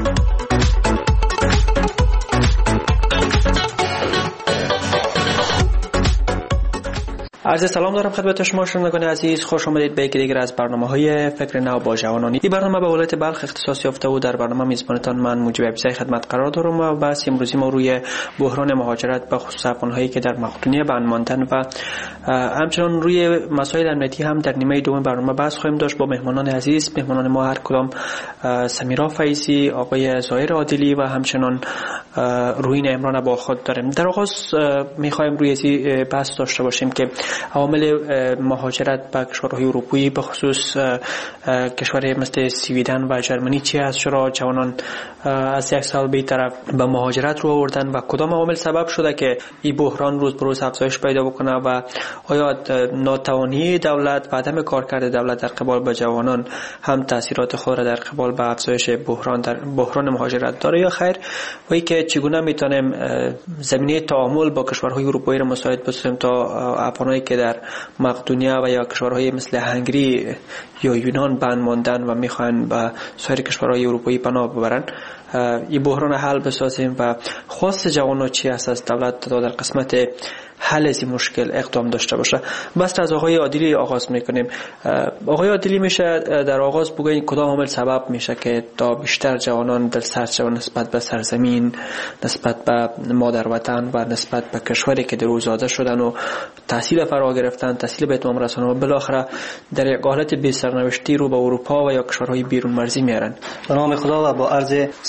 عرض سلام دارم خدمت شما شنوندگان عزیز، خوش آمدید به یکی دیگر از برنامه‌های فکر نو با جوانان. این برنامه به ولایت بلخ اختصاص یافته و در برنامه میزبانتان من موجب عبیزی خدمت قرار دارم و بحث امروزی ما روی بحران مهاجرت به خصوص افغان‌هایی که در مقدونیه بند ماندن و همچنان روی مسائل امنیتی هم در نیمه دوم برنامه بحث خواهیم داشت با مهمانان عزیز. مهمانان ما هر کدام سمیرا فیضی، آقای ظاهر عادلی و همچنان روین عمران با خود داریم. در آغاز می‌خوایم روی این بحث داشته باشیم که عوامل مهاجرت به کشورهای اروپایی به خصوص کشورهای مثل سویدن و ژرمنی چی است؟ چرا جوانان از یک سال به طرف به مهاجرت رو آوردن و کدام عوامل سبب شده که این بحران روز به روز افزایش پیدا بکنه و آیا ناتوانی دولت و عدم کارکرد دولت در قبال به جوانان هم تاثیرات خود را در قبال به افزایش بحران در بحران مهاجرت داره یا خیر؟ و اینکه چگونه میتونیم زمینه تعامل با کشورهای اروپایی را مساعد بسازیم تا افغانایی که در مقدونیه و یا کشورهای مثل هنگری یا یونان بند ماندن و میخوان به سایر کشورهای اروپایی پناه ببرن این بحران حل بسازیم و خواست جوانان چی است از دولت تا در قسمت حل از این مشکل اقدام داشته باشه. بس از آقای عادلی آغاز میکنیم. آقای عادلی میشه در آغاز بگوین کدام عامل سبب میشه که تا بیشتر جوانان دلسرد شوند نسبت به سرزمین، نسبت به مادر وطن و نسبت به کشوری که در او زاده شدن و تحصیل فرا گرفتن، تحصیل به اتمام رساندن و بالاخره در یک حالت بی سرنوشتی رو به اروپا و یا کشورهای بیرون مرزی میارن. به نام خدا و با عرض سلام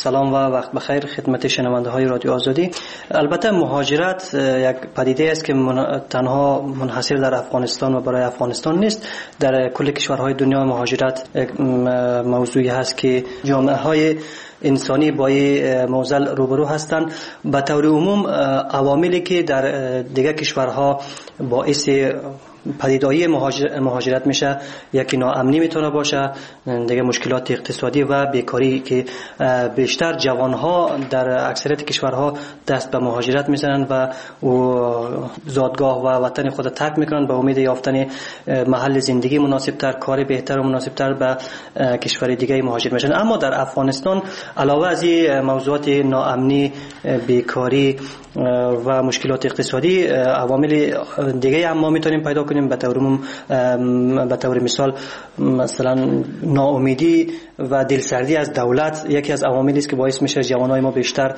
سلام و وقت بخیر خدمت شنونده های رادیو آزادی. البته مهاجرت یک پدیده است که من... تنها منحصر در افغانستان و برای افغانستان نیست. در کل کشورهای دنیا مهاجرت یک موضوعی هست که جامعه های انسانی با این معضل روبرو هستند. به طور عموم عواملی که در دیگر کشورها باعث پدیدایی مهاجرت میشه، یکی ناامنی میتونه باشه، دیگه مشکلات اقتصادی و بیکاری که بیشتر جوانها در اکثریت کشورها دست به مهاجرت میزنن و زادگاه و وطن خود ترک میکنن به امید یافتن محل زندگی مناسبتر، کار بهتر و مناسبتر به کشور دیگه مهاجر میشن. اما در افغانستان علاوه از این موضوعات ناامنی، بیکاری و مشکلات اقتصادی، عوامل دیگه هم ما میتونیم پیدا کنیم. به طور به طور مثال مثلا ناامیدی و دلسردی از دولت یکی از عواملی است که باعث میشه جوانای ما بیشتر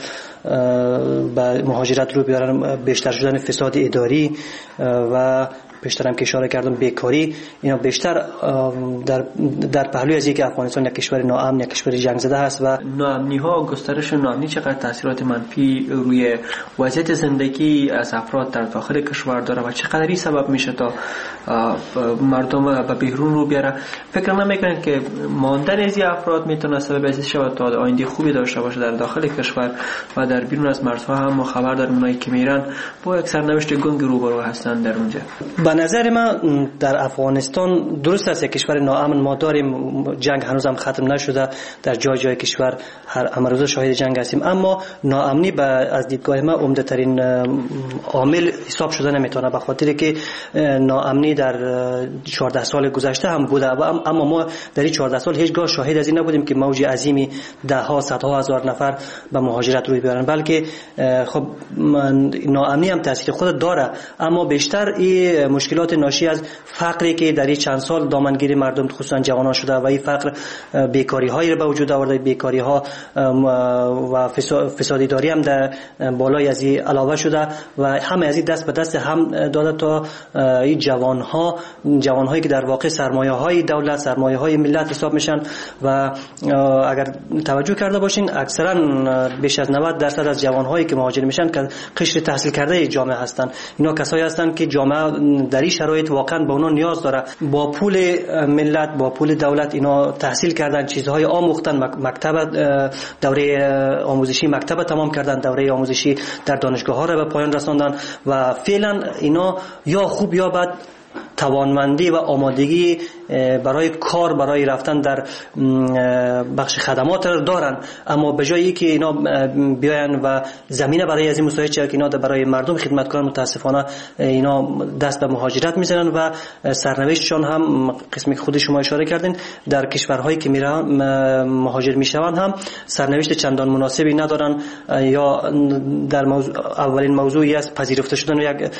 به مهاجرت رو بیارن. بیشتر شدن فساد اداری و بیشتر هم که اشاره کردم بیکاری، اینا بیشتر در در پهلوی از اینکه افغانستان یک کشور ناامن، یک کشور جنگ زده است و ناامنی ها، گسترش ناامنی چقدر تاثیرات منفی روی وضعیت زندگی از افراد در داخل کشور داره و چقدر این سبب میشه تا مردم به بیرون رو بیاره. فکر نمیکنن که ماندن از افراد میتونه سبب از شود تا آینده خوبی داشته باشه در داخل کشور و در بیرون از مرزها هم ما خبر داریم اونایی که میرن با یک سرنوشت گنگ روبرو هستن در اونجا. به نظر من در افغانستان درست است یک کشور ناامن ما داریم، جنگ هنوز هم ختم نشده، در جای جای کشور هر امروز شاهد جنگ هستیم، اما ناامنی به از دیدگاه ما عمده ترین عامل حساب شده نمیتونه، به خاطر که ناامنی در چهارده سال گذشته هم بوده اما ما در این چهارده سال هیچگاه شاهد از این نبودیم که موج عظیمی ده ها صدها هزار نفر به مهاجرت روی بیارن، بلکه خب ناامنی هم تاثیر خود داره، اما بیشتر این مشکلات ناشی از فقری که در این چند سال دامنگیر مردم خصوصا جوانان شده و این فقر بیکاری هایی به وجود آورده، بیکاری ها و فسادی داری هم در بالای از این علاوه شده و همه از این دست به دست هم داده تا این جوان ها جوان هایی که در واقع سرمایه های دولت، سرمایه های ملت حساب میشن و اگر توجه کرده باشین اکثرا بیش از نود درصد از جوان هایی که مهاجر میشن که قشر تحصیل کرده جامعه هستن. اینا کسایی هستن که جامعه در این شرایط واقعا به اونا نیاز داره، با پول ملت، با پول دولت اینا تحصیل کردن، چیزهای آموختن، مکتب دوره آموزشی مکتب تمام کردن، دوره آموزشی در دانشگاه ها را به پایان رساندن و فعلا اینا یا خوب یا بد توانمندی و آمادگی برای کار، برای رفتن در بخش خدمات را دارن، اما به جایی که اینا بیاین و زمینه برای از این مساعد که اینا برای مردم خدمت کنن، متاسفانه اینا دست به مهاجرت میزنن و سرنوشتشان هم قسمی که خود شما اشاره کردین در کشورهایی که میرن مهاجر میشوند هم سرنوشت چندان مناسبی ندارن، یا در موضوع اولین موضوعی است پذیرفته شدن و یک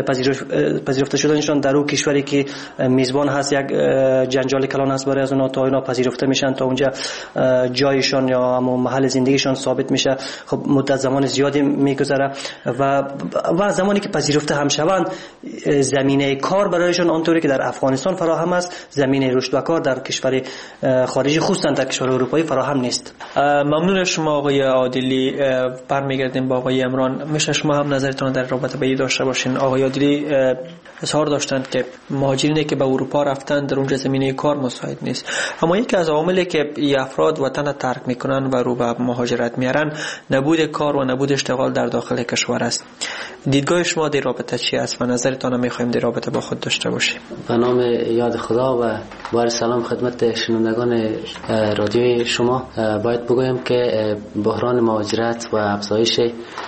پذیرفته شدنشان در اون کشوری که میزبان هست یک جنجال کلان است برای از اونا تا اینا پذیرفته میشن، تا اونجا جایشان یا محل زندگیشان ثابت میشه. خب مدت زمان زیادی میگذره و و زمانی که پذیرفته هم شوند زمینه کار برایشان آنطوری که در افغانستان فراهم است، زمینه رشد و کار در کشور خارجی خصوصا در کشور اروپایی فراهم نیست. ممنون شما آقای عادلی. برمیگردیم با آقای عمران. میشه شما هم نظرتون در رابطه با این داشته باشین؟ آقای عادلی اظهار داشتند که مهاجرینی که به اروپا رفتن در اونجا زمینه کار مساعد نیست، اما یکی از عواملی که این افراد وطن ترک میکنن و رو به مهاجرت میارن نبود کار و نبود اشتغال در داخل کشور است. دیدگاه شما در رابطه چی است و نظرتان هم میخوایم در رابطه با خود داشته باشیم؟ به نام یاد خدا و بار سلام خدمت شنوندگان رادیوی شما. باید بگویم که بحران مهاجرت و افزایش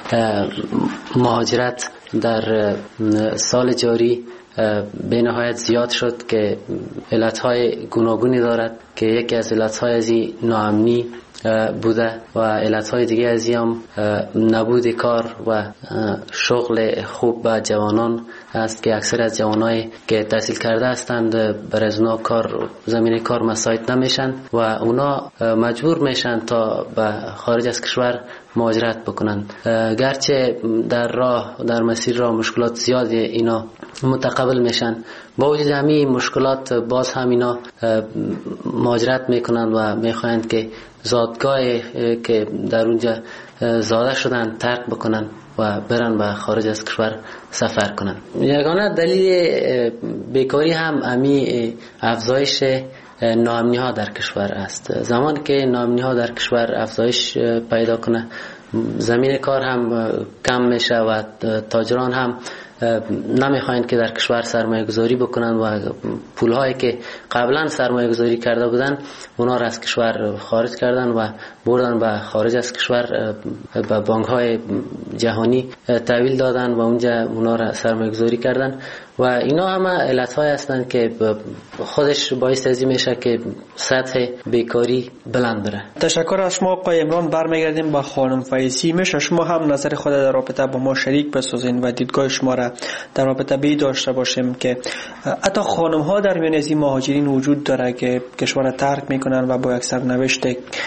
مهاجرت در سال جاری به نهایت زیاد شد که علتهای گوناگونی دارد که یکی از علتهای از این ناامنی بوده و علتهای دیگه از این هم نبود کار و شغل خوب به جوانان است که اکثر از جوانایی که تحصیل کرده هستند برای از اونا کار زمینه کار مساعد نمیشن و اونا مجبور میشن تا به خارج از کشور مهاجرت بکنند. گرچه در راه در مسیر راه مشکلات زیادی اینا متقبل میشن، با وجود همین مشکلات باز هم اینا مهاجرت میکنند و میخواهند که زادگاهی که در اونجا زاده شدن ترک بکنن و برن به خارج از کشور سفر کنن. یگانه دلیل بیکاری هم امی افزایش ناامنی ها در کشور است. زمان که ناامنی ها در کشور افزایش پیدا کنه، زمین کار هم کم میشه و تاجران هم نمیخواین که در کشور سرمایه گذاری بکنن و پول هایی که قبلا سرمایه گذاری کرده بودن اونا را از کشور خارج کردن و بردن به خارج از کشور به بانک های جهانی تحویل دادن و اونجا اونا را سرمایه گذاری کردن و اینا همه علت های هستند که خودش باعث ازی میشه که سطح بیکاری بلند بره. تشکر از شما آقای عمران. برمیگردیم با خانم فیضی. میشه شما هم نظر خود در رابطه با ما شریک بسازین و دیدگاه شما را در رابطه به داشته باشیم که حتی خانم ها در میان از این مهاجرین وجود داره که کشور ترک میکنن و با یک سرنوشت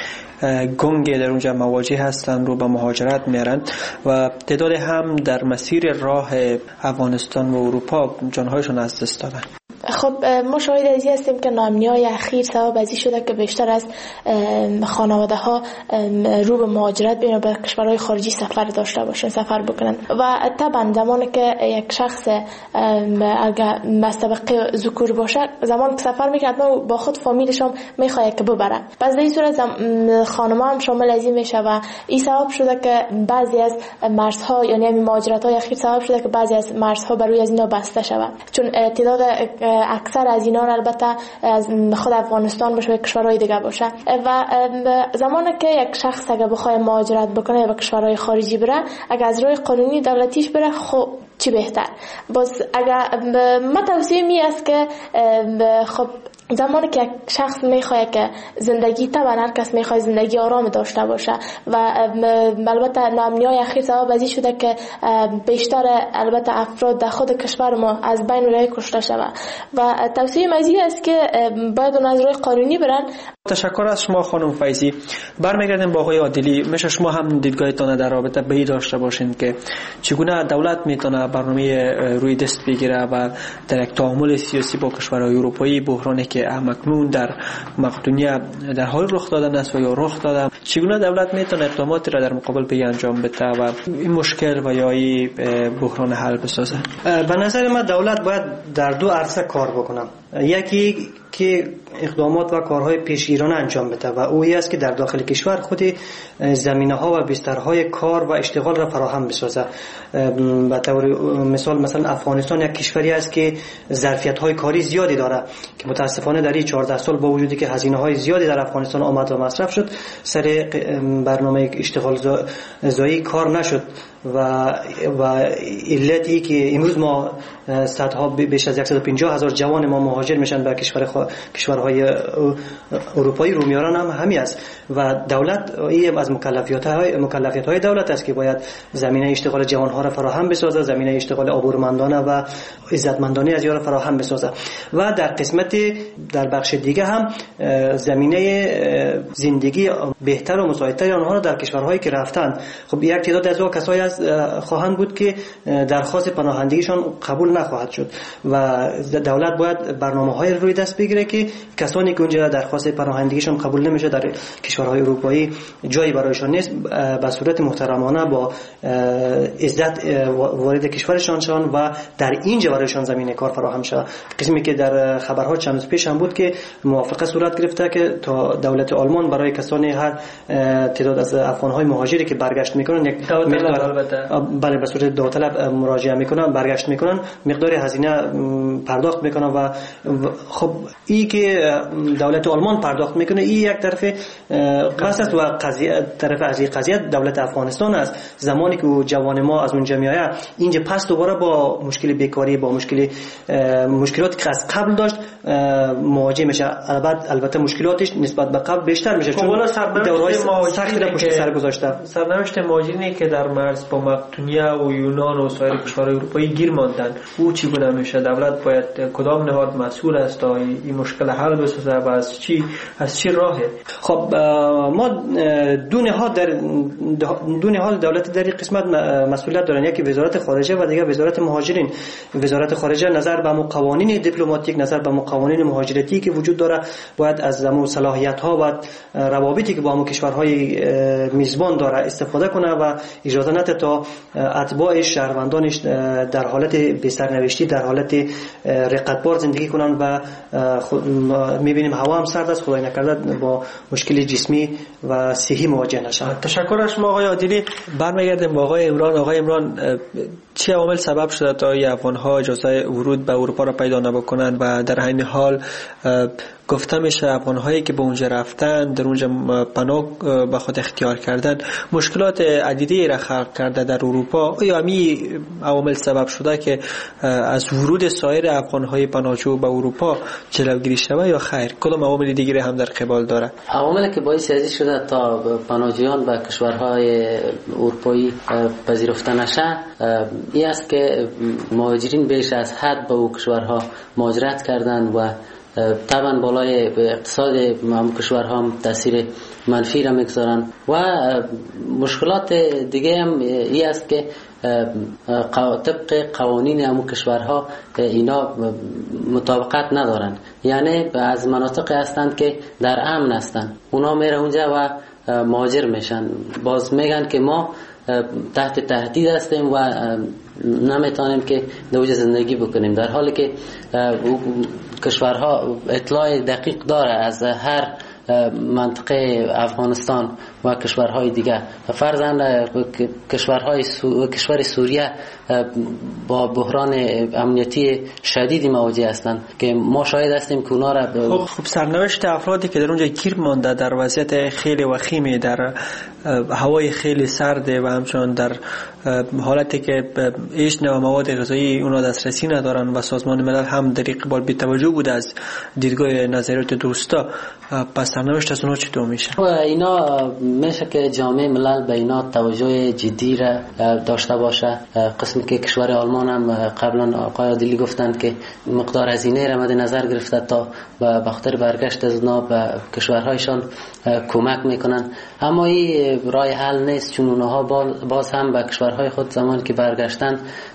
گنگ در اونجا مواجه هستند رو به مهاجرت میارن و تعداد هم در مسیر راه افغانستان و اروپا جانهایشون از دست دادن. خب ما شاهد ازی هستیم که ناامنی‌های اخیر سبب ازی شده که بیشتر از خانواده ها رو به مهاجرت بین به کشورهای خارجی سفر داشته باشن، سفر بکنن و طبعا زمانی که یک شخص اگر مسابقه ذکور باشه، زمان که سفر میکنه ما با خود فامیلش هم میخواد که ببره. پس در این صورت خانم‌ها هم شامل ازی میشه و این سبب شده که بعضی از مرزها، یعنی همین مهاجرت‌های اخیر سبب شده که بعضی از مرزها بر روی از اینا بسته شود، چون تعداد اکثر از اینا البته از خود افغانستان باشه و کشورهای دیگه باشه و زمانی که یک شخص اگه بخواد مهاجرت بکنه به کشورهای خارجی بره، اگه از راه قانونی دولتیش بره خب چی بهتر. باز اگه ما توصیه می است که خب زمانی که یک شخص میخواد که زندگی، طبعا هر کس میخواد زندگی آرام داشته باشه و البته ناامنی‌های اخیر سبب ازی شده که بیشتر البته افراد در خود کشور ما از بین راه کشته شود و توصیه مزید است که باید اون از راه قانونی برن. تشکر از شما خانم فیضی. برمیگردیم با آقای عادلی. میشه شما هم دیدگاهتان در رابطه به این داشته باشین که چگونه دولت میتونه برنامه روی دست بگیره و در یک تعامل سیاسی با کشورهای اروپایی، بحرانی که همکنون در مقدونیه در حال رخ دادن است و یا رخ داده، چگونه دولت میتونه اقداماتی را در مقابل به انجام بده و این مشکل و یا این بحران حل بسازه؟ به نظر من دولت باید در دو عرصه کار بکنه. یکی که اقدامات و کارهای پیشگیرانه انجام بده و اویی است که در داخل کشور خود زمینه‌ها و بسترهای کار و اشتغال را فراهم بسازه. به طور مثال مثلا افغانستان یک کشوری است که ظرفیت‌های کاری زیادی داره که متاسفانه در این چهارده سال با وجودی که هزینه‌های زیادی در افغانستان آمد و مصرف شد، سر برنامه اشتغال زایی کار نشد و و علتی که امروز ما صدها بیش از صد و پنجاه هزار جوان ما مهاجر میشن به کشور خو... کشورهای اروپایی رو میارن هم همین است و دولت این از مکلفیت‌های مکلفیت‌های دولت است که باید زمینه اشتغال جوان‌ها را فراهم بسازه، زمینه اشتغال آبرومندانه و عزتمندانه از یارا فراهم بسازه و در قسمت در بخش دیگه هم زمینه زندگی بهتر و مساعدتر آنها را در کشورهایی که رفتن. خب یک تعداد از اون کسایی از خواهند بود که درخواست پناهندگیشان قبول نخواهد شد و دولت باید برنامه‌های روی دست بگیره که کسانی که اونجا درخواست پناهندگیشان قبول نمیشه در کشورهای اروپایی جایی برایشان نیست، به صورت محترمانه با عزت وارد کشورشان شون و در اینجا برایشان زمینه کار فراهم شه. قسمی که در خبرها چند روز پیش هم بود که موافقه صورت گرفته که تا دولت آلمان برای کسانی هر تعداد از افغان‌های مهاجری که برگشت میکنن یک مقدار برای به صورت داوطلب مراجعه میکنن، برگشت میکنن، مقدار هزینه پرداخت میکنن و خب این که دولت آلمان پرداخت میکنه این یک طرف قصد است و قضیه طرف از این قضیه دولت افغانستان است. زمانی که جوان ما از اونجا میآید اینجا پس دوباره با مشکل بیکاری، با مشکل مشکلاتی که از قبل داشت مواجه میشه. البته البته مشکلاتش نسبت به قبل بیشتر میشه چون دورهای سختی را پشت سر گذاشته. سرنوشت مهاجرینی که در مرز با مقدونیه و یونان و سایر کشورهای اروپایی گیر ماندن. او چگونه میشه؟ دولت باید کدام نهاد مسئول است تا این مشکل حل بسازه و از چی از چی راهه؟ خب ما دو نهاد در دو نهاد دولت در این قسمت مسئولیت دارن، یکی وزارت خارجه و دیگه وزارت مهاجرین. وزارت خارجه نظر به قوانین دیپلماتیک، نظر به قوانین مهاجرتی که وجود داره باید از زمو صلاحیت ها و روابطی که با هم کشورهای میزبان داره استفاده کنه و اجازه نده تا اتباعش، شهروندانش در حالت بسرنوشتی، در حالت رقتبار زندگی کنن و میبینیم هوا هم سرد است، خدای نکرده با مشکل جسمی و صحی مواجه نشن. تشکر از شما آقای عادلی. برمیگردیم با آقای عمران. آقای عمران، چه عوامل سبب شده تا این افغان‌ها اجازه ورود به اروپا را پیدا نکنند و در این حال گفته میشه افغان‌هایی که به اونجا رفتن، در اونجا پناه به خود اختیار کردن، مشکلات عدیدی را خلق کرده در اروپا؟ آیا همین عوامل سبب شده که از ورود سایر افغان‌های پناهجو به اروپا جلوگیری شود یا خیر کدام عوامل دیگری هم در قبال داره؟ عواملی که باعث شده تا پناهجویان به کشورهای اروپایی پذیرفته نشه این است که مهاجرین بیش از حد به او کشورها مهاجرت کردند و طبعا بالای اقتصاد هم کشورها هم تاثیر منفی را میگذارن و مشکلات دیگه هم این است که طبق قوانین هم کشورها اینا مطابقت ندارن، یعنی از مناطق هستند که در امن هستند، اونا میره اونجا و مهاجر میشن، باز میگن که ما تحت تهدید هستیم و نمیتونیم که دوجه زندگی بکنیم، در حالی که کشورها اطلاع دقیق داره از هر منطقه افغانستان و کشورهای دیگه. فرضاً کشورهای سو... کشور سوریه با بحران امنیتی شدیدی مواجه هستند که ما شاهد هستیم که اونا را ب... خب, خب سرنوشت افرادی که در اونجا گیر مانده در وضعیت خیلی وخیمی، در هوای خیلی سرده و همچنان در حالتی که هیچ نوع مواد غذایی اونا دسترسی ندارن و سازمان ملل هم در قبال بی توجه بوده از دیدگاه نظریات دوستا، پس سرنوشت از اونا چطور میشه؟ اینا میشه که جامعه ملل به اینا توجه جدی را داشته باشه. قسمی که کشور آلمان هم قبلا آقای عادلی گفتند که مقدار هزینه را مد نظر گرفته تا به خاطر برگشت از اونا به کشورهایشان کمک میکنن، اما این راه حل نیست، چون اونها باز هم به کشورهای خود زمان که برگشتن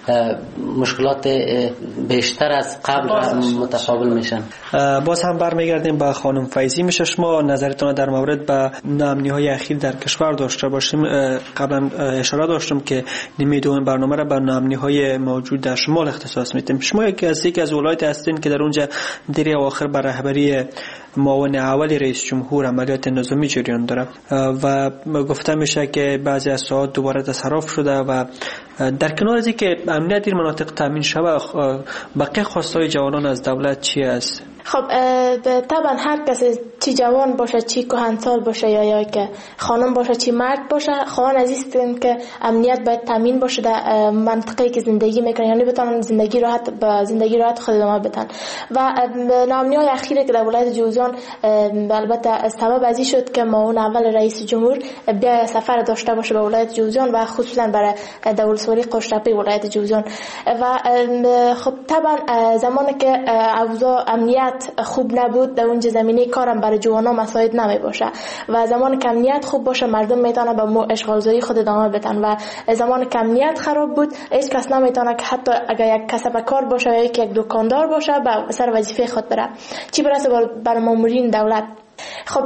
مشکلات بیشتر از قبل متقابل میشن. باز هم برمیگردیم به خانم فیضی. میشه شما نظرتون در مورد به ناامنی‌های اخیر در کشور داشته باشیم؟ قبلا اشاره داشتم که نیمه دوم برنامه را به ناامنی‌های موجود در شمال اختصاص میدیم. شما یکی از یک از ولایت هستین که در اونجا در اواخر بر رهبری معاون اول رئیس جمهور عملیات نظامی جریان داره و گفته میشه که بعضی از ساعات دوباره تصرف شده و در کنار از اینکه امنیت در مناطق تامین شود، بقیه خواستای جوانان از دولت چی است؟ خب طبعا هر کسی چی جوان باشه، چی کهنسال باشه یا یا که خانم باشه، چی مرد باشه، خواهان عزیزیم که امنیت باید تامین باشه در منطقه‌ای که زندگی میکنن، یعنی بتونن زندگی راحت با زندگی راحت خود ادامه بدن. و ناامنی‌های اخیری که در ولایت جوزجان البته سبب ازی شد که معاون اول رئیس جمهور بیا سفر داشته باشه به ولایت جوزجان و خصوصا برای دولتسواری قشتپی ولایت جوزجان. و خب طبعا زمانی که اوضاع امنیت خوب نبود در اونجا زمینه کارم برای جوانان مساعد نمی باشه و زمان که امنیت خوب باشه مردم میتونه به اشغالزایی خود ادامه بدن و زمان که امنیت خراب بود هیچ کس نمیتونه که حتی اگر یک کسب کار باشه یا یک دکاندار باشه به سر وظیفه خود بره، چی برسه برای مامورین دولت. خب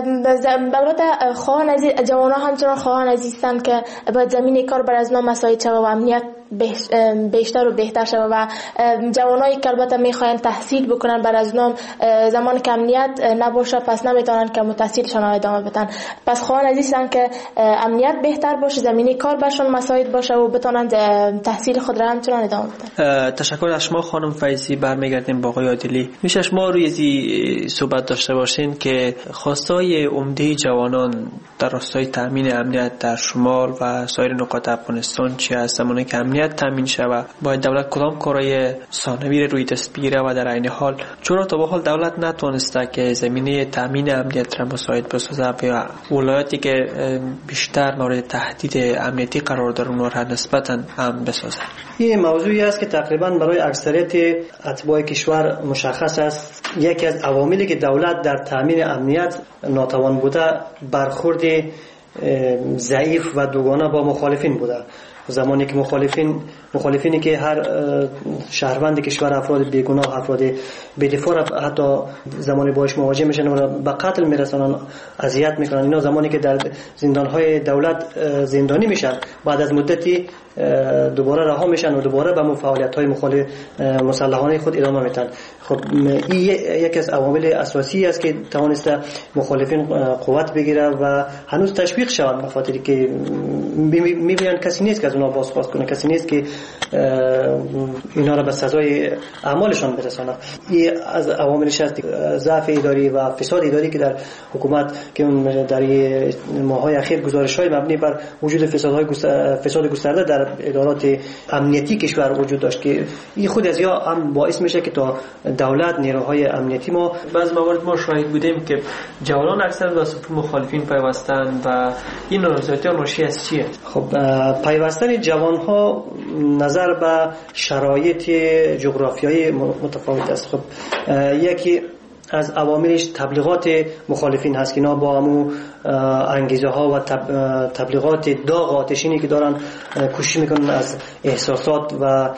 البته خواهان عزیز جوانان همچنان خواهان عزیزن که باید زمینه کار بر از نام مساعد شود و امنیت بیشتر و بهتر شود و جوانایی که البته میخواین تحصیل بکنن بر از نام زمان که امنیت نباشه پس نمیتونن که تحصیلشون ادامه بدن. پس خواهان عزیزن که امنیت بهتر باشه، زمینه کار برشون مساعد باشه و بتونن تحصیل خود را همچنان ادامه بدن. تشکر از شما خانم فیضی. برمیگردیم با آقای عادلی. میشه شما روی این صحبت داشته باشین که خواستای عمده جوانان در راستای تامین امنیت در شمال و سایر نقاط افغانستان چی است؟ زمانی که امنیت امنیت تامین شود باید دولت کدام کارهای ثانوی روی دست بگیره و در عین حال چرا تا به حال دولت نتونسته که زمینه تامین امنیت را مساعد بسازه یا ولایتی که بیشتر مورد تهدید امنیتی قرار داره اونها را نسبتاً امن بسازه؟ این موضوعی است که تقریبا برای اکثریت اتباع کشور مشخص است. یکی از عواملی که دولت در تامین امنیت ناتوان بوده برخورد ضعیف و دوگانه با مخالفین بوده. زمانی که مخالفین مخالفینی که هر شهروند کشور افراد بیگناه افراد بی‌دفاع حتی زمانی باش مواجه میشن و به قتل میرسونن اذیت میکنن، اینا زمانی که در زندانهای دولت زندانی میشن بعد از مدتی دوباره رها میشن و دوباره به فعالیت‌های مخالف مسلحانه خود ادامه میدن. خب این یکی از عوامل اساسی است که توانسته مخالفین قوت بگیره و هنوز تشویق شوند، به خاطری که میبینن کسی نیست که از اونها بازخواست کنه، کسی نیست که اینا را به سزای اعمالشان برسانه. این از عواملش است ضعف اداری و فساد اداری که در حکومت که در ماه‌های اخیر گزارش‌های مبنی بر وجود فسادهای فساد گسترده در ادارات امنیتی کشور وجود داشت که این خود از یا هم باعث میشه که تا دولت نیروهای امنیتی ما بعض موارد ما شاهد بودیم که جوانان اکثر به صف مخالفین پیوستند و این نارضایتی ناشی از چیه؟ خب پیوستن جوانها نظر به شرایط جغرافیایی متفاوت است. خب یکی از عواملش تبلیغات مخالفین هست که اینا با همون انگیزه ها و تبلیغات داغ آتشینی که دارن کوشش میکنن از احساسات و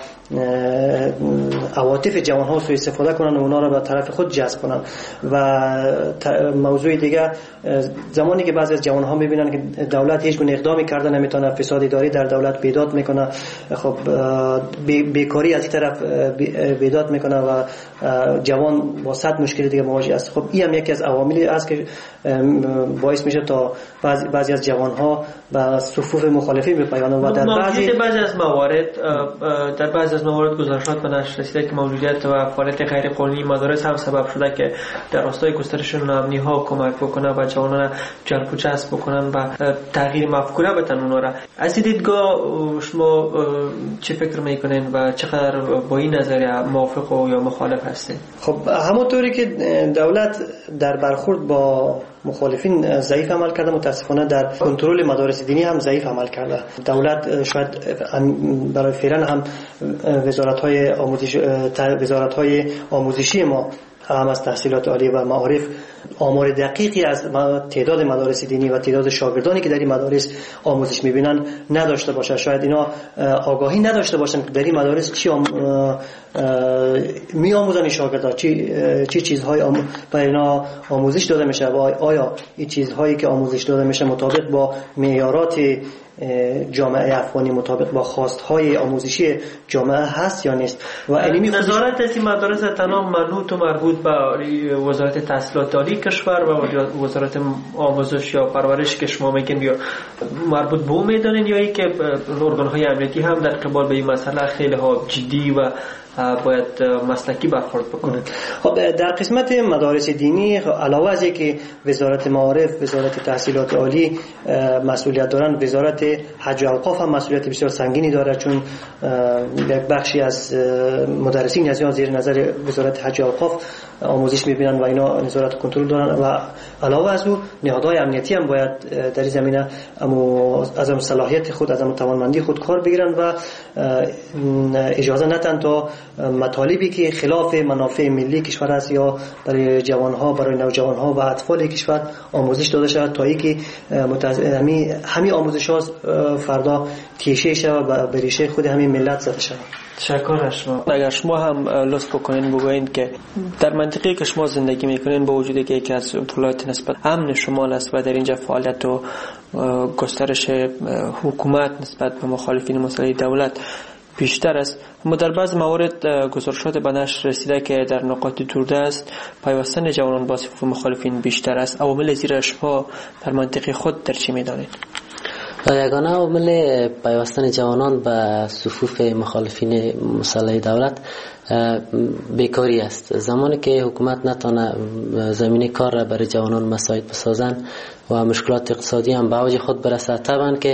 عواطف جوان ها سوء استفاده کنن و اونا را به طرف خود جذب کنن. و موضوع دیگه زمانی که بعضی از جوان ها میبینن که دولت هیچ گونه اقدامی کرده نمیتونه، فساد اداری در دولت بیداد میکنه، خب بیکاری از این طرف بیداد میکنه و جوان با صد مشکل دیگه مواجه است. خب این هم یکی از عواملی است که باعث میشه تا بعضی بعضی از جوان ها به صفوف مخالفین بپیوندند و در بعضی بعضی از موارد در بعضی از موارد گزارشات به نشر رسیده که موجودیت و فعالیت غیر قانونی مدارس هم سبب شده که در راستای گسترش ناامنی ها کمک بکنه و جوانان جلب و جذب بکنن و تغییر مفکوره بدن اونا را. از دیدگاه شما چه فکر میکنین و چقدر با این نظریه موافق و یا مخالف هستین؟ خب همونطوری که دولت در برخورد با مخالفین ضعیف عمل کرده، متاسفانه در کنترل مدارس دینی هم ضعیف عمل کرده. دولت شاید برای فعلا هم وزارت‌های آموزش وزارت‌های آموزشی ما هم از تحصیلات عالی و معارف آمار دقیقی از تعداد مدارس دینی و تعداد شاگردانی که در این مدارس آموزش می‌بینن نداشته باشه. شاید اینا آگاهی نداشته باشن که در این مدارس چی آم... می آموزن شاگردان، چی چی چیزهای آم... برای اینا آموزش داده میشه و آیا این چیزهایی که آموزش داده میشه مطابق با معیارات جامعه افغانی، مطابق با خواستهای آموزشی جامعه هست یا نیست. و علمی نظارت از این مدارس تنها منوط و مربوط به وزارت تحصیلات عالی کشور و وزارت آموزش یا پرورش که شما میگین یا مربوط به اون میدانین یا ای که ارگان‌های امنیتی هم در قبال به این مسئله خیلی ها جدی و باید مسلکی برخورد بکنند؟ خب در قسمت مدارس دینی علاوه از اینکه وزارت معارف، وزارت تحصیلات عالی مسئولیت دارند، وزارت حج و اوقاف هم مسئولیت بسیار سنگینی داره، چون یک بخشی از مدرسین از زیر نظر وزارت حج و اوقاف آموزش میبینن و اینا نظارت کنترل دارن. و علاوه از او نهادهای امنیتی هم باید در این زمینه از اون صلاحیت خود، از اون توانمندی خود کار بگیرن و اجازه ندن تا مطالبی که خلاف منافع ملی کشور است یا برای جوانها، برای نوجوانها و اطفال کشور آموزش داده شود تا اینکه همین همین آموزش‌ها فردا تیشه شود و به ریشه خود همین ملت زده شود. تشکر شما. اگر شما هم لطف بکنین بگوین که در منطقه که شما زندگی میکنین با وجودی که یکی از ولایات نسبت امن شمال است و در اینجا فعالیت و گسترش حکومت نسبت به مخالفین مسئله دولت بیشتر است، اما در بعض موارد گزارشات به نشر رسیده که در نقاط دوردست پیوستن جوانان با صفوف مخالفین بیشتر است. عوامل زیر شما در منطقه خود در چی میدانید؟ یگانه عامل پیوستن جوانان به صفوف مخالفین مسلح دولت بیکاری است. زمانی که حکومت نتونه زمینه کار را برای جوانان مساعد بسازن و مشکلات اقتصادی هم به اوج خود برسه، طبعا که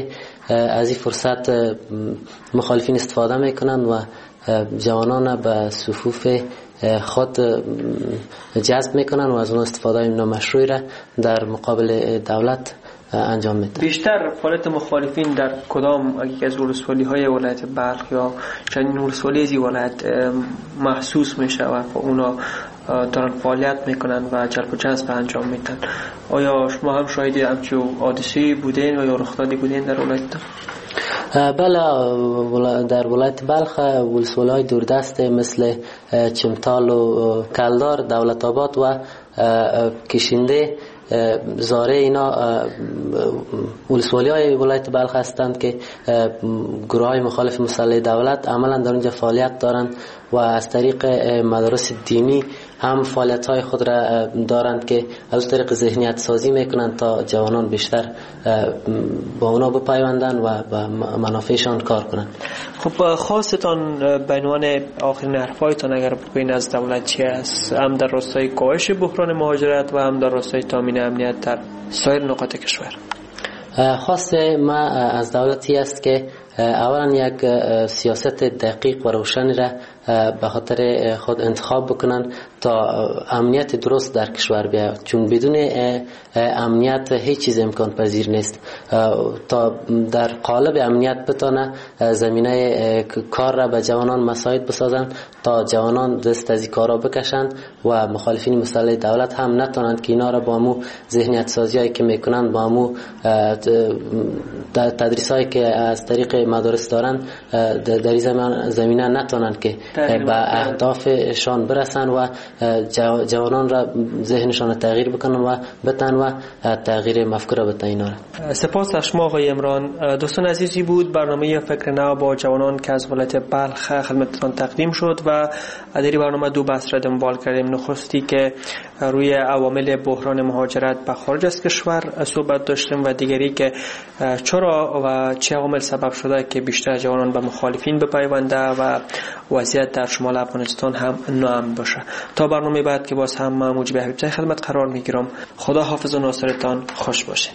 از این فرصت مخالفین استفاده میکنند و جوانان به صفوف خود جذب میکنن و از اون استفاده نامشروعی را در مقابل دولت انجام میدن. بیشتر فعالیت مخالفین در کدام یکی از ولسوالی های ولایت بلخ یا چندین ولسوالی از ولایت محسوس میشه و اونا دارن فعالیت میکنن و جلب و جذب انجام میدن؟ آیا شما هم شاهد همچون حادثه‌ای بودین و یا رخدادی بودین در ولایت؟ بله، در ولایت بلخ ولسوالی‌های دوردست مثل چمتال و کلدار، دولت آباد و کشنده، زاره، اینا ولسوالی های ولایت بلخ هستند که گروه های مخالف مسلح دولت عملا در اونجا فعالیت دارند و از طریق مدارس دینی هم فعالیت های خود را دارند که از طریق ذهنیت سازی میکنند تا جوانان بیشتر با اونا بپیوندند و با منافعشان کار کنند. خب خواستان به عنوان آخرین حرفایتان اگر بگوین از دولت چی است، هم در راستای کاهش بحران مهاجرت و هم در راستای تامین امنیت در سایر نقاط کشور؟ خواست ما از دولتی است که اولا یک سیاست دقیق و روشنی را به خاطر خود انتخاب بکنن تا امنیت درست در کشور بیاید، چون بدون امنیت هیچ چیز امکان پذیر نیست. تا در قالب امنیت بتونه زمینه کار را به جوانان مساعد بسازند تا جوانان دست از این کارا بکشند و مخالفین مسلح دولت هم نتونند که اینا را با مو ذهنیت سازی هایی که میکنند، با مو تدریس هایی که از طریق مدارس دارن در این زمینه نتونند که به اهدافشان برسن و جوانان را ذهنشان تغییر بکنن و بتن و تغییر مفکوره بتن اینا را. سپاس از شما آقای عمران. دوستان عزیزی بود برنامه فکر نو با جوانان که از ولایت بلخ خدمتتان تقدیم شد و در این برنامه دو بحث را دنبال کردیم. نخستی که روی عوامل بحران مهاجرت به خارج از کشور صحبت داشتیم و دیگری که چرا و چه عوامل سبب شده که بیشتر جوانان به مخالفین بپیونده و وضعیت در شمال افغانستان هم ناامن باشه. تا برنامه بعد که باز هم من موجب حبیبزاده خدمت قرار میگیرم. خدا حافظ و ناصرتان خوش باشین.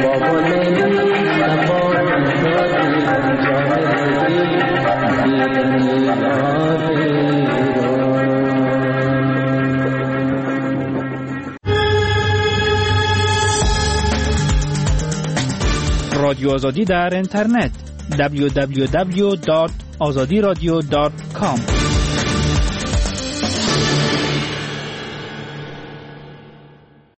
رادیو آزادی در اینترنت دبلیو دبلیو دبلیو دات آزادی رادیو دات کام